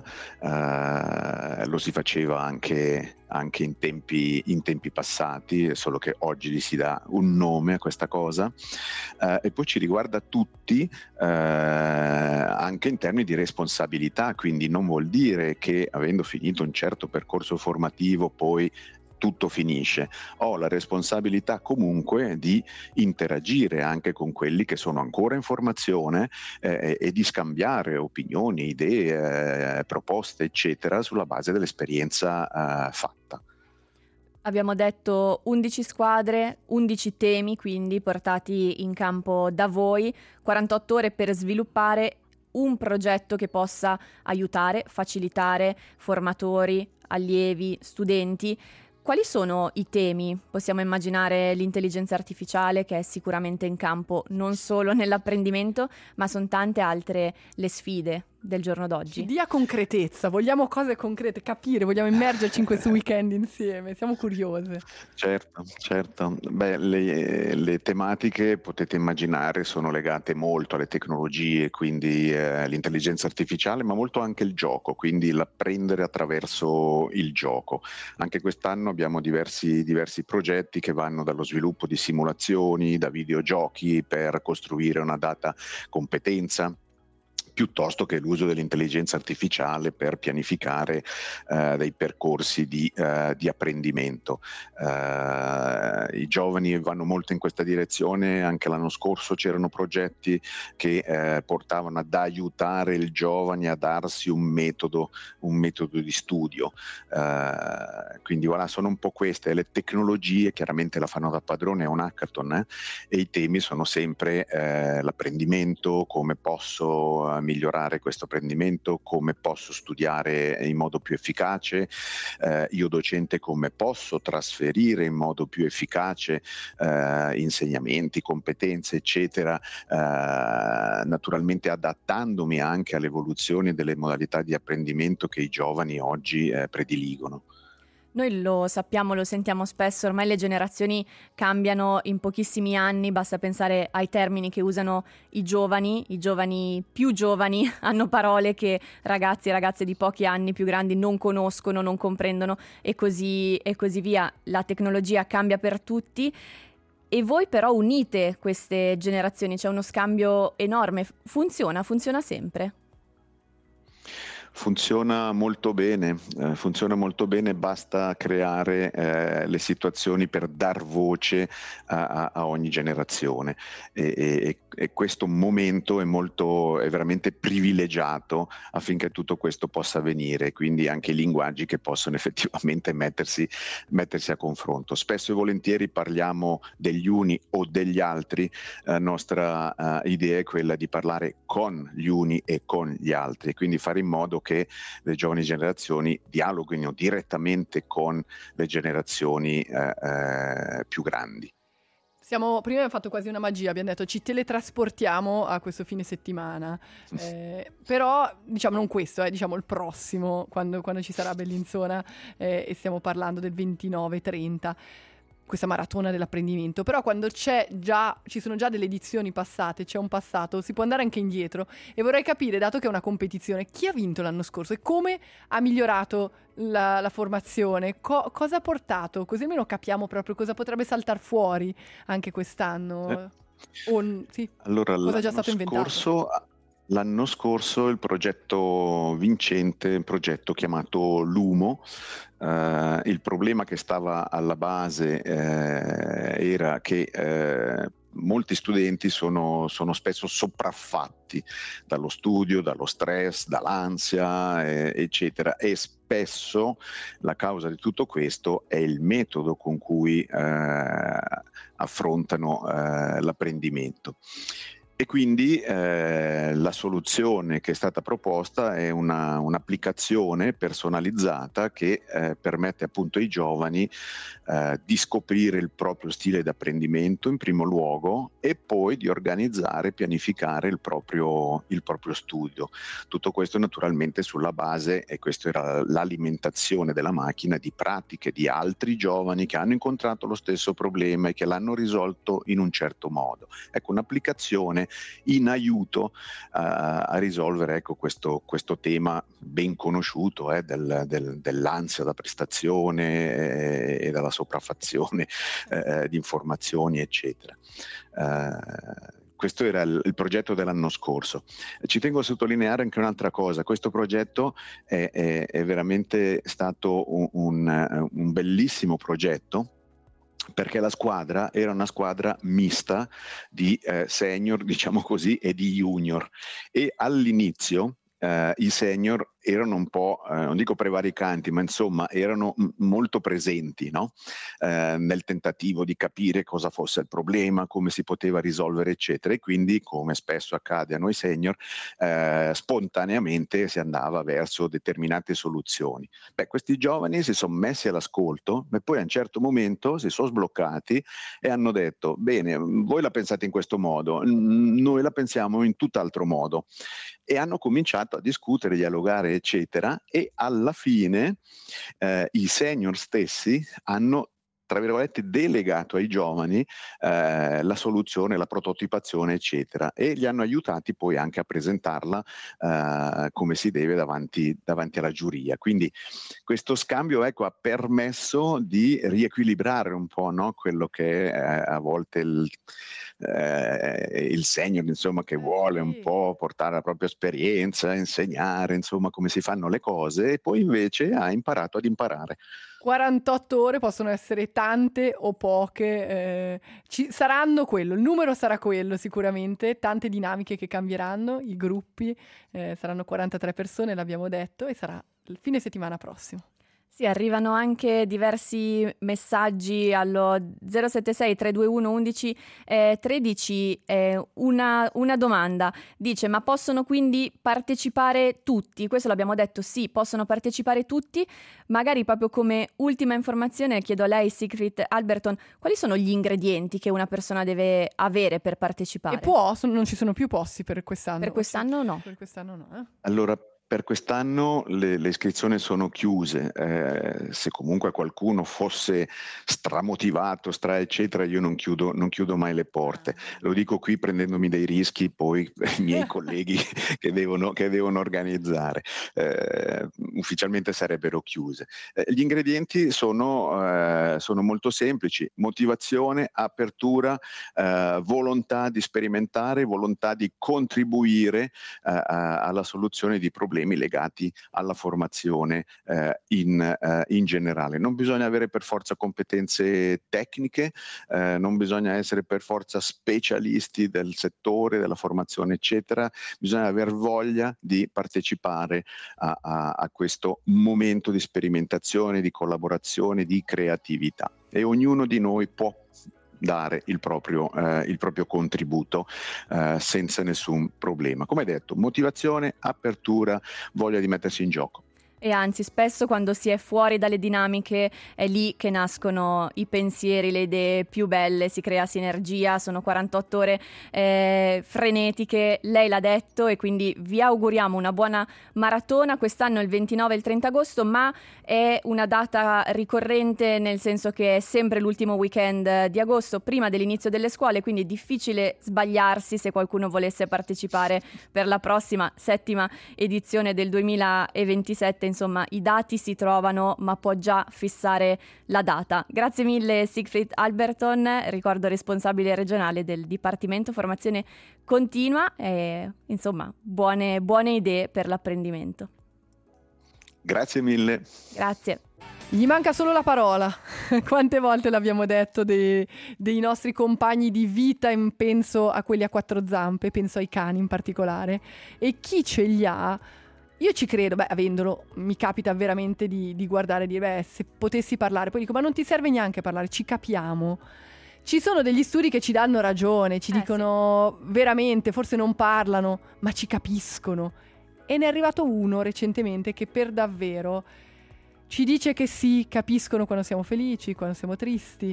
eh, lo si faceva anche, anche in tempi, in tempi passati, solo che oggi gli si dà un nome a questa cosa, eh, e poi ci riguarda tutti eh, anche in termini di responsabilità, quindi non vuol dire che avendo finito un certo percorso formativo poi tutto finisce. Ho la responsabilità comunque di interagire anche con quelli che sono ancora in formazione eh, e di scambiare opinioni, idee, eh, proposte, eccetera, sulla base dell'esperienza eh, fatta. Abbiamo detto undici squadre, undici temi quindi portati in campo da voi, quarantotto ore per sviluppare un progetto che possa aiutare, facilitare formatori, allievi, studenti. Quali sono i temi? Possiamo immaginare l'intelligenza artificiale, che è sicuramente in campo non solo nell'apprendimento, ma sono tante altre le sfide del giorno d'oggi. Ci dia concretezza, vogliamo cose concrete, capire, vogliamo immergerci in questo weekend insieme, siamo curiose. Certo, certo. Beh, le, le tematiche potete immaginare sono legate molto alle tecnologie, quindi eh, l'intelligenza artificiale, ma molto anche il gioco, quindi l'apprendere attraverso il gioco. Anche quest'anno abbiamo diversi, diversi progetti che vanno dallo sviluppo di simulazioni, da videogiochi per costruire una data competenza, piuttosto che l'uso dell'intelligenza artificiale per pianificare eh, dei percorsi di, eh, di apprendimento. Eh, I giovani vanno molto in questa direzione, anche l'anno scorso c'erano progetti che eh, portavano ad aiutare il giovane a darsi un metodo, un metodo di studio. Eh, quindi voilà, sono un po' queste, le tecnologie chiaramente la fanno da padrone, è un hackathon, eh? E i temi sono sempre eh, l'apprendimento, come posso eh, migliorare questo apprendimento, come posso studiare in modo più efficace, eh, io docente come posso trasferire in modo più efficace eh, insegnamenti, competenze, eccetera, eh, naturalmente adattandomi anche all'evoluzione delle modalità di apprendimento che i giovani oggi eh, prediligono. Noi lo sappiamo, lo sentiamo spesso, ormai le generazioni cambiano in pochissimi anni, basta pensare ai termini che usano i giovani, i giovani più giovani hanno parole che ragazzi e ragazze di pochi anni più grandi non conoscono, non comprendono e così, e così via. La tecnologia cambia per tutti e voi però unite queste generazioni, c'è uno scambio enorme, funziona, funziona sempre. Funziona molto bene, eh, funziona molto bene, basta creare eh, le situazioni per dar voce a, a, a ogni generazione e, e, e questo momento è, molto, è veramente privilegiato affinché tutto questo possa avvenire, quindi anche i linguaggi che possono effettivamente mettersi, mettersi a confronto. Spesso e volentieri parliamo degli uni o degli altri, la nostra uh, idea è quella di parlare con gli uni e con gli altri, quindi fare in modo che le giovani generazioni dialoghino direttamente con le generazioni eh, eh, più grandi. Siamo, prima abbiamo fatto quasi una magia, abbiamo detto ci teletrasportiamo a questo fine settimana, eh, però diciamo non questo, eh, diciamo il prossimo, quando, quando ci sarà Bellinzona, eh, e stiamo parlando del ventinove trenta, questa maratona dell'apprendimento. Però quando c'è già, ci sono già delle edizioni passate, c'è un passato, si può andare anche indietro, e vorrei capire, dato che è una competizione, chi ha vinto l'anno scorso e come ha migliorato la, la formazione, Co- cosa ha portato, così almeno capiamo proprio cosa potrebbe saltare fuori anche quest'anno. Eh. O, sì, Allora, cosa è già l'anno stato inventato. scorso, l'anno scorso il progetto vincente, il progetto chiamato Lumo, eh, il problema che stava alla base eh, era che eh, molti studenti sono, sono spesso sopraffatti dallo studio, dallo stress, dall'ansia, eh, eccetera, e spesso la causa di tutto questo è il metodo con cui eh, affrontano eh, l'apprendimento. E quindi eh, la soluzione che è stata proposta è una, un'applicazione personalizzata che eh, permette appunto ai giovani eh, di scoprire il proprio stile di apprendimento in primo luogo e poi di organizzare e pianificare il proprio, il proprio studio. Tutto questo naturalmente sulla base, e questa era l'alimentazione della macchina, di pratiche di altri giovani che hanno incontrato lo stesso problema e che l'hanno risolto in un certo modo. Ecco, un'applicazione in aiuto uh, a risolvere ecco, questo, questo tema ben conosciuto eh, del, del, dell'ansia da prestazione eh, e della sopraffazione eh, di informazioni, eccetera. Uh, Questo era il, il progetto dell'anno scorso. Ci tengo a sottolineare anche un'altra cosa: questo progetto è, è, è veramente stato un, un, un bellissimo progetto, perché la squadra era una squadra mista di eh, senior, diciamo così, e di junior, e all'inizio eh, i senior erano un po', eh, non dico prevaricanti, ma insomma erano m- molto presenti, no? eh, nel tentativo di capire cosa fosse il problema, come si poteva risolvere, eccetera, e quindi, come spesso accade a noi senior, eh, spontaneamente si andava verso determinate soluzioni. Beh, questi giovani si sono messi all'ascolto e poi a un certo momento si sono sbloccati e hanno detto: bene, voi la pensate in questo modo, noi la pensiamo in tutt'altro modo, e hanno cominciato a discutere, dialogare, eccetera, e alla fine eh, i senior stessi hanno, tra virgolette, delegato ai giovani eh, la soluzione, la prototipazione, eccetera, e li hanno aiutati poi anche a presentarla eh, come si deve davanti, davanti alla giuria. Quindi questo scambio, ecco, ha permesso di riequilibrare un po', no, quello che è eh, a volte il, eh, il senior, insomma, che vuole un po' portare la propria esperienza, insegnare, insomma, come si fanno le cose, e poi invece ha imparato ad imparare. quarantotto ore possono essere tante o poche, eh, ci saranno quello, il numero sarà quello sicuramente, tante dinamiche che cambieranno, i gruppi, eh, saranno quarantatré persone, l'abbiamo detto, e sarà il fine settimana prossimo. Sì, arrivano anche diversi messaggi allo zero sette sei tre due uno undici eh, tredici. Eh, una, una domanda, dice: ma possono quindi partecipare tutti? Questo l'abbiamo detto, sì, possono partecipare tutti. Magari proprio come ultima informazione chiedo a lei, Sigrid Alberton, quali sono gli ingredienti che una persona deve avere per partecipare? E può, sono, non ci sono più posti per quest'anno. Per quest'anno no. Per quest'anno no, eh? Allora, per quest'anno le, le iscrizioni sono chiuse, eh, se comunque qualcuno fosse stramotivato, stra eccetera, io non chiudo, non chiudo mai le porte. Lo dico qui prendendomi dei rischi poi per i miei colleghi che devono, che devono organizzare. Eh, ufficialmente sarebbero chiuse. Eh, gli ingredienti sono, eh, sono molto semplici: motivazione, apertura, eh, volontà di sperimentare, volontà di contribuire eh, alla soluzione di problemi legati alla formazione eh, in, eh, in generale. Non bisogna avere per forza competenze tecniche, eh, non bisogna essere per forza specialisti del settore, della formazione, eccetera. Bisogna aver voglia di partecipare a, a, a questo momento di sperimentazione, di collaborazione, di creatività, e ognuno di noi può dare il proprio, eh, il proprio contributo eh, senza nessun problema. Come detto, motivazione, apertura, voglia di mettersi in gioco. E anzi, spesso quando si è fuori dalle dinamiche è lì che nascono i pensieri, le idee più belle, si crea sinergia, sono quarantotto ore eh, frenetiche, lei l'ha detto, e quindi vi auguriamo una buona maratona. Quest'anno il ventinove e il trenta agosto, ma è una data ricorrente nel senso che è sempre l'ultimo weekend di agosto, prima dell'inizio delle scuole, quindi è difficile sbagliarsi se qualcuno volesse partecipare per la prossima settima edizione del duemilaventisette. Insomma, i dati si trovano, ma può già fissare la data. Grazie mille Siegfried Alberton, ricordo responsabile regionale del Dipartimento Formazione Continua, e insomma buone, buone idee per l'apprendimento. Grazie mille. Grazie. Gli manca solo la parola. Quante volte l'abbiamo detto dei, dei nostri compagni di vita, e penso a quelli a quattro zampe, penso ai cani in particolare, e chi ce li ha. Io ci credo, beh, avendolo, mi capita veramente di, di guardare e dire, beh, se potessi parlare, poi dico, ma non ti serve neanche parlare, ci capiamo. Ci sono degli studi che ci danno ragione, ci eh, dicono sì. Veramente, forse non parlano, ma ci capiscono. E ne è arrivato uno recentemente che per davvero ci dice che sì, capiscono quando siamo felici, quando siamo tristi.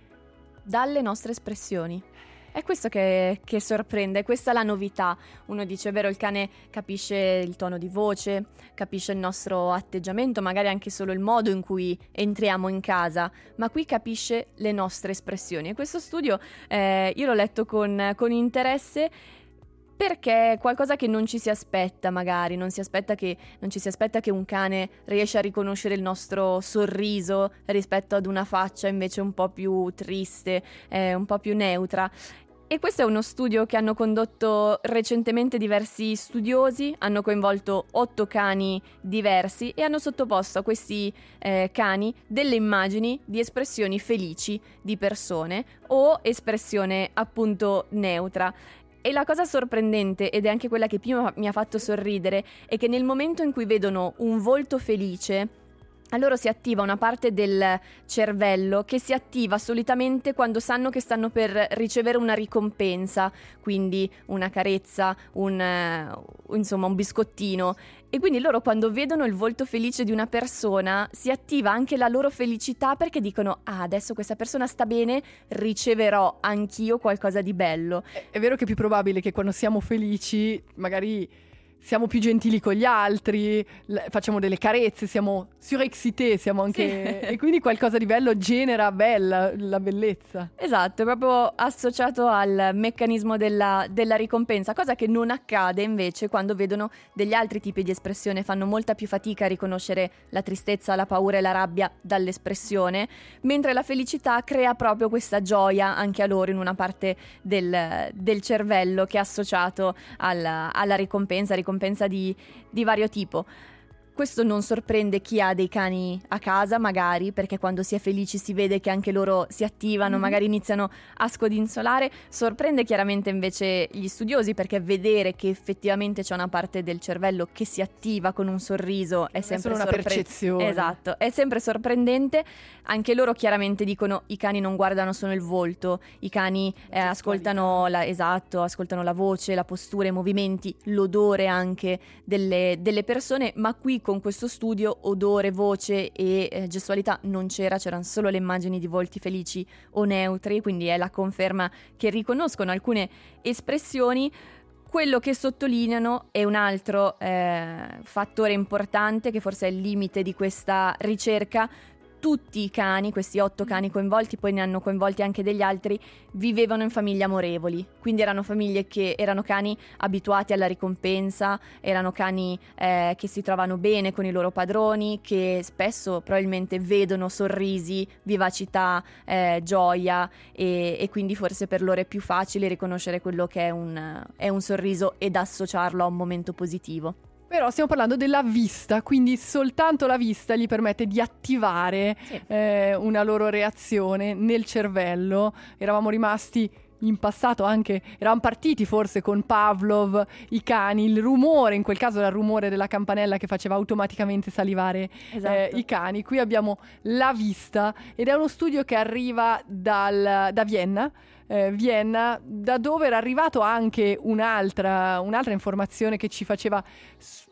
Dalle nostre espressioni. È questo che, che sorprende, questa è la novità. Uno dice, è vero, il cane capisce il tono di voce, capisce il nostro atteggiamento, magari anche solo il modo in cui entriamo in casa, ma qui capisce le nostre espressioni. E questo studio eh, io l'ho letto con, con interesse, perché è qualcosa che non ci si aspetta, magari non si aspetta che non ci si aspetta che un cane riesca a riconoscere il nostro sorriso rispetto ad una faccia invece un po' più triste, eh, un po' più neutra. E questo è uno studio che hanno condotto recentemente diversi studiosi, hanno coinvolto otto cani diversi e hanno sottoposto a questi eh, cani delle immagini di espressioni felici di persone o espressione appunto neutra. E la cosa sorprendente, ed è anche quella che prima mi ha fatto sorridere, è che nel momento in cui vedono un volto felice, a loro si attiva una parte del cervello che si attiva solitamente quando sanno che stanno per ricevere una ricompensa, quindi una carezza, un, insomma un biscottino. E quindi loro, quando vedono il volto felice di una persona, si attiva anche la loro felicità, perché dicono, ah, adesso questa persona sta bene, riceverò anch'io qualcosa di bello. È, è vero che è più probabile che quando siamo felici magari siamo più gentili con gli altri, l- facciamo delle carezze, siamo surexcité, siamo anche... Sì. E quindi qualcosa di bello genera bella, la bellezza. Esatto, è proprio associato al meccanismo della, della ricompensa, cosa che non accade invece quando vedono degli altri tipi di espressione, fanno molta più fatica a riconoscere la tristezza, la paura e la rabbia dall'espressione, mentre la felicità crea proprio questa gioia anche a loro in una parte del, del cervello che è associato alla, alla ricompensa, ricompensa di, di vario tipo. Questo non sorprende chi ha dei cani a casa, magari, perché quando si è felici si vede che anche loro si attivano, mm-hmm. magari iniziano a scodinzolare. Sorprende chiaramente invece gli studiosi, perché vedere che effettivamente c'è una parte del cervello che si attiva con un sorriso è sempre una sorpre- percezione. Esatto, è sempre sorprendente. Anche loro chiaramente dicono, i cani non guardano solo il volto, i cani eh, ascoltano la, esatto, ascoltano la voce, la postura, i movimenti, l'odore anche delle, delle persone, ma qui con questo studio odore, voce e eh, gestualità non c'era, c'erano solo le immagini di volti felici o neutri, quindi è la conferma che riconoscono alcune espressioni. Quello che sottolineano è un altro eh, fattore importante, che forse è il limite di questa ricerca. Tutti i cani, questi otto cani coinvolti, poi ne hanno coinvolti anche degli altri, vivevano in famiglie amorevoli, quindi erano famiglie che erano cani abituati alla ricompensa, erano cani eh, che si trovano bene con i loro padroni, che spesso probabilmente vedono sorrisi, vivacità, eh, gioia, e, e quindi forse per loro è più facile riconoscere quello che è un, è un sorriso ed associarlo a un momento positivo. Però stiamo parlando della vista, quindi soltanto la vista gli permette di attivare sì. eh, una loro reazione nel cervello. Eravamo rimasti in passato anche, eravamo partiti forse con Pavlov, i cani, il rumore, in quel caso era il rumore della campanella che faceva automaticamente salivare esatto. eh, i cani. Qui abbiamo la vista, ed è uno studio che arriva dal, da Vienna. Eh, Vienna, da dove era arrivato anche un'altra, un'altra informazione che ci faceva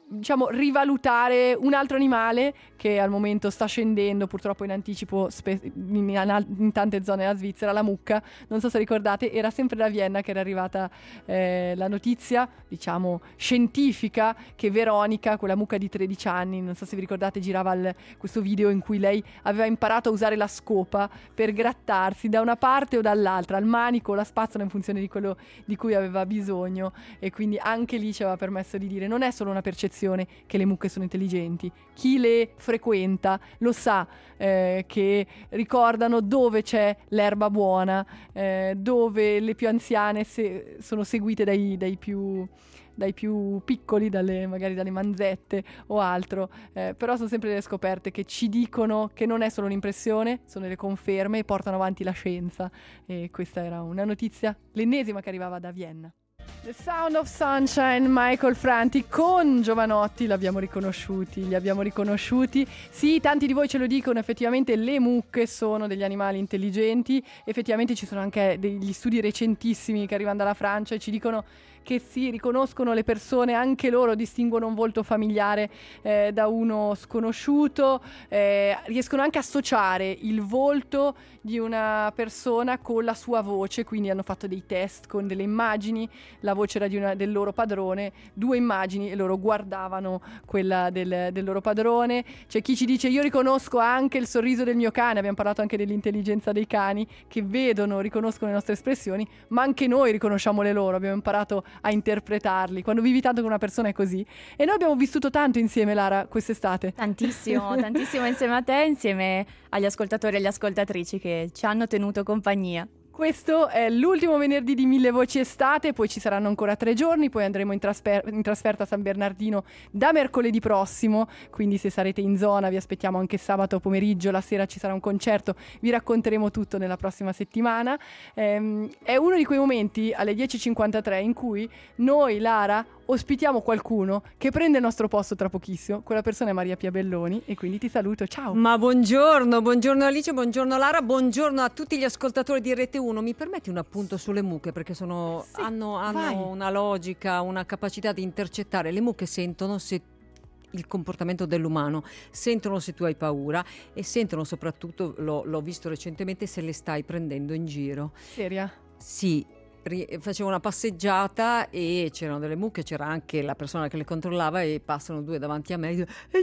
diciamo rivalutare un altro animale che al momento sta scendendo purtroppo in anticipo spe- in, in, in tante zone della Svizzera, la mucca. Non so se ricordate, era sempre da Vienna che era arrivata eh, la notizia, diciamo scientifica, che Veronica, quella mucca di tredici anni, non so se vi ricordate, girava il, questo video in cui lei aveva imparato a usare la scopa per grattarsi da una parte o dall'altra, al manico o la spazzola in funzione di quello di cui aveva bisogno, e quindi anche lì ci aveva permesso di dire non è solo una percezione che le mucche sono intelligenti, chi le frequenta lo sa eh, che ricordano dove c'è l'erba buona, eh, dove le più anziane se- sono seguite dai, dai più dai più piccoli, dalle, magari dalle manzette o altro, eh, però sono sempre delle scoperte che ci dicono che non è solo un'impressione, sono delle conferme e portano avanti la scienza, e questa era una notizia, l'ennesima che arrivava da Vienna. The Sound of Sunshine, Michael Franti con Jovanotti, l'abbiamo riconosciuti, li abbiamo riconosciuti. Sì, tanti di voi ce lo dicono, effettivamente le mucche sono degli animali intelligenti, effettivamente ci sono anche degli studi recentissimi che arrivano dalla Francia e ci dicono che si riconoscono le persone, anche loro distinguono un volto familiare eh, da uno sconosciuto, eh, riescono anche a associare il volto di una persona con la sua voce, quindi hanno fatto dei test con delle immagini, la voce era di una, del loro padrone, due immagini e loro guardavano quella del, del loro padrone. C'è chi ci dice io riconosco anche il sorriso del mio cane, abbiamo parlato anche dell'intelligenza dei cani che vedono, riconoscono le nostre espressioni, ma anche noi riconosciamo le loro, abbiamo imparato a interpretarli. Quando vivi tanto con una persona è così, e noi abbiamo vissuto tanto insieme, Lara, quest'estate. Tantissimo, tantissimo insieme a te, insieme agli ascoltatori e alle ascoltatrici che ci hanno tenuto compagnia. Questo è l'ultimo venerdì di Mille Voci Estate, poi ci saranno ancora tre giorni, poi andremo in, trasfer- in trasferta a San Bernardino da mercoledì prossimo, quindi se sarete in zona vi aspettiamo anche sabato pomeriggio, la sera ci sarà un concerto, vi racconteremo tutto nella prossima settimana. Ehm, è uno di quei momenti alle dieci e cinquantatré in cui noi, Lara, ospitiamo qualcuno che prende il nostro posto tra pochissimo. Quella persona è Maria Pia Belloni e quindi ti saluto, ciao. Ma buongiorno, buongiorno Alice, buongiorno Lara, buongiorno a tutti gli ascoltatori di Rete uno. Mi permetti un appunto sulle mucche, perché sono, sì, hanno, hanno una logica, una capacità di intercettare. Le mucche sentono se il comportamento dell'umano, sentono se tu hai paura e sentono soprattutto, l'ho, l'ho visto recentemente, se le stai prendendo in giro. Seria? Sì. Facevo una passeggiata e c'erano delle mucche, c'era anche la persona che le controllava e passano due davanti a me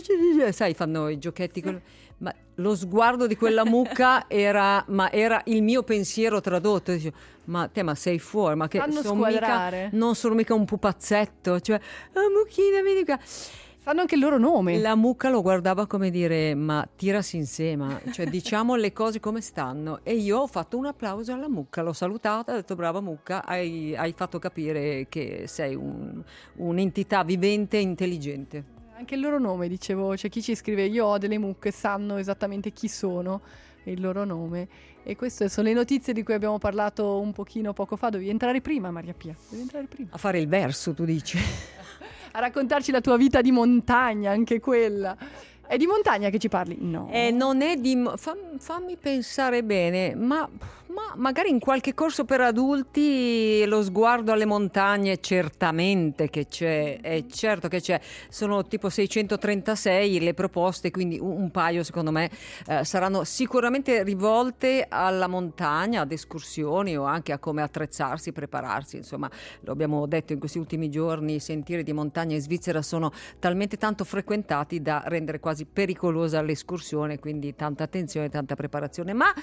e sai, fanno i giochetti, sì. Ma lo sguardo di quella mucca era, ma era il mio pensiero tradotto. Dicevo, ma te ma sei fuori, ma che sono mica, non sono mica un pupazzetto, cioè oh, mucchina, vieni qua. Sanno anche il loro nome. La mucca lo guardava come dire, ma tirasi insieme, cioè diciamo le cose come stanno. E io ho fatto un applauso alla mucca, l'ho salutata, ho detto brava mucca, hai, hai fatto capire che sei un, un'entità vivente e intelligente. Anche il loro nome, dicevo, c'è chi ci scrive io ho delle mucche, sanno esattamente chi sono e il loro nome. E queste sono le notizie di cui abbiamo parlato un pochino poco fa. Dovevi entrare prima, Maria Pia, devi entrare prima. A fare il verso, tu dici? A raccontarci la tua vita di montagna, anche quella. È di montagna che ci parli? No. Eh, non è di... Fam, fammi pensare bene, ma, ma magari in qualche corso per adulti lo sguardo alle montagne certamente che c'è, è certo che c'è. Sono tipo seicentotrentasei le proposte, quindi un, un paio secondo me eh, saranno sicuramente rivolte alla montagna, ad escursioni o anche a come attrezzarsi, prepararsi. Insomma, lo abbiamo detto in questi ultimi giorni, i sentieri di montagna in Svizzera sono talmente tanto frequentati da rendere quasi pericolosa l'escursione, quindi tanta attenzione, tanta preparazione, ma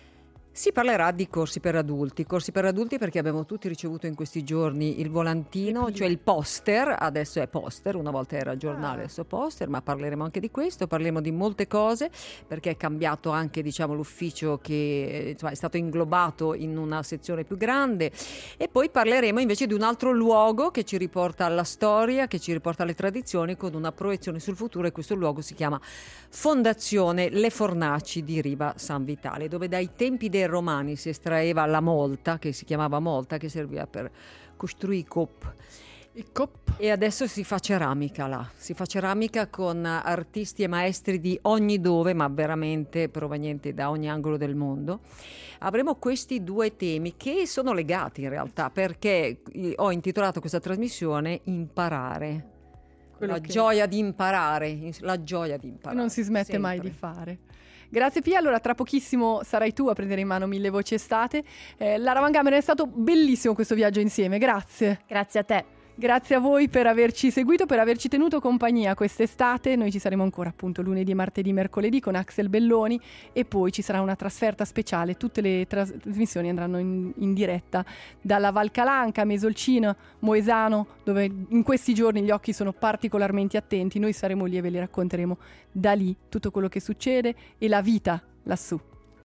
si parlerà di corsi per adulti, corsi per adulti perché abbiamo tutti ricevuto in questi giorni il volantino, cioè il poster, adesso è poster, una volta era giornale, adesso poster, ma parleremo anche di questo, parleremo di molte cose perché è cambiato anche diciamo l'ufficio che insomma, è stato inglobato in una sezione più grande e poi parleremo invece di un altro luogo che ci riporta alla storia, che ci riporta alle tradizioni con una proiezione sul futuro e questo luogo si chiama Fondazione Le Fornaci di Riva San Vitale, dove dai tempi dei romani si estraeva la molta, che si chiamava molta, che serviva per costruire i cop. I cop. E adesso si fa ceramica là, si fa ceramica con artisti e maestri di ogni dove, ma veramente provenienti da ogni angolo del mondo. Avremo questi due temi che sono legati in realtà, perché ho intitolato questa trasmissione Imparare. Quello la che... gioia di imparare, la gioia di imparare. non si smette sempre. mai di fare. Grazie Pia, allora tra pochissimo sarai tu a prendere in mano Mille Voci Estate. Eh, Lara Van Gameren, è stato bellissimo questo viaggio insieme, grazie. Grazie a te. Grazie a voi per averci seguito, per averci tenuto compagnia quest'estate. Noi ci saremo ancora appunto lunedì, martedì, mercoledì con Axel Belloni e poi ci sarà una trasferta speciale. Tutte le trasmissioni andranno in, in diretta dalla Val Calanca, Mesolcino, Moesano, dove in questi giorni gli occhi sono particolarmente attenti. Noi saremo lì e ve li racconteremo da lì tutto quello che succede e la vita lassù.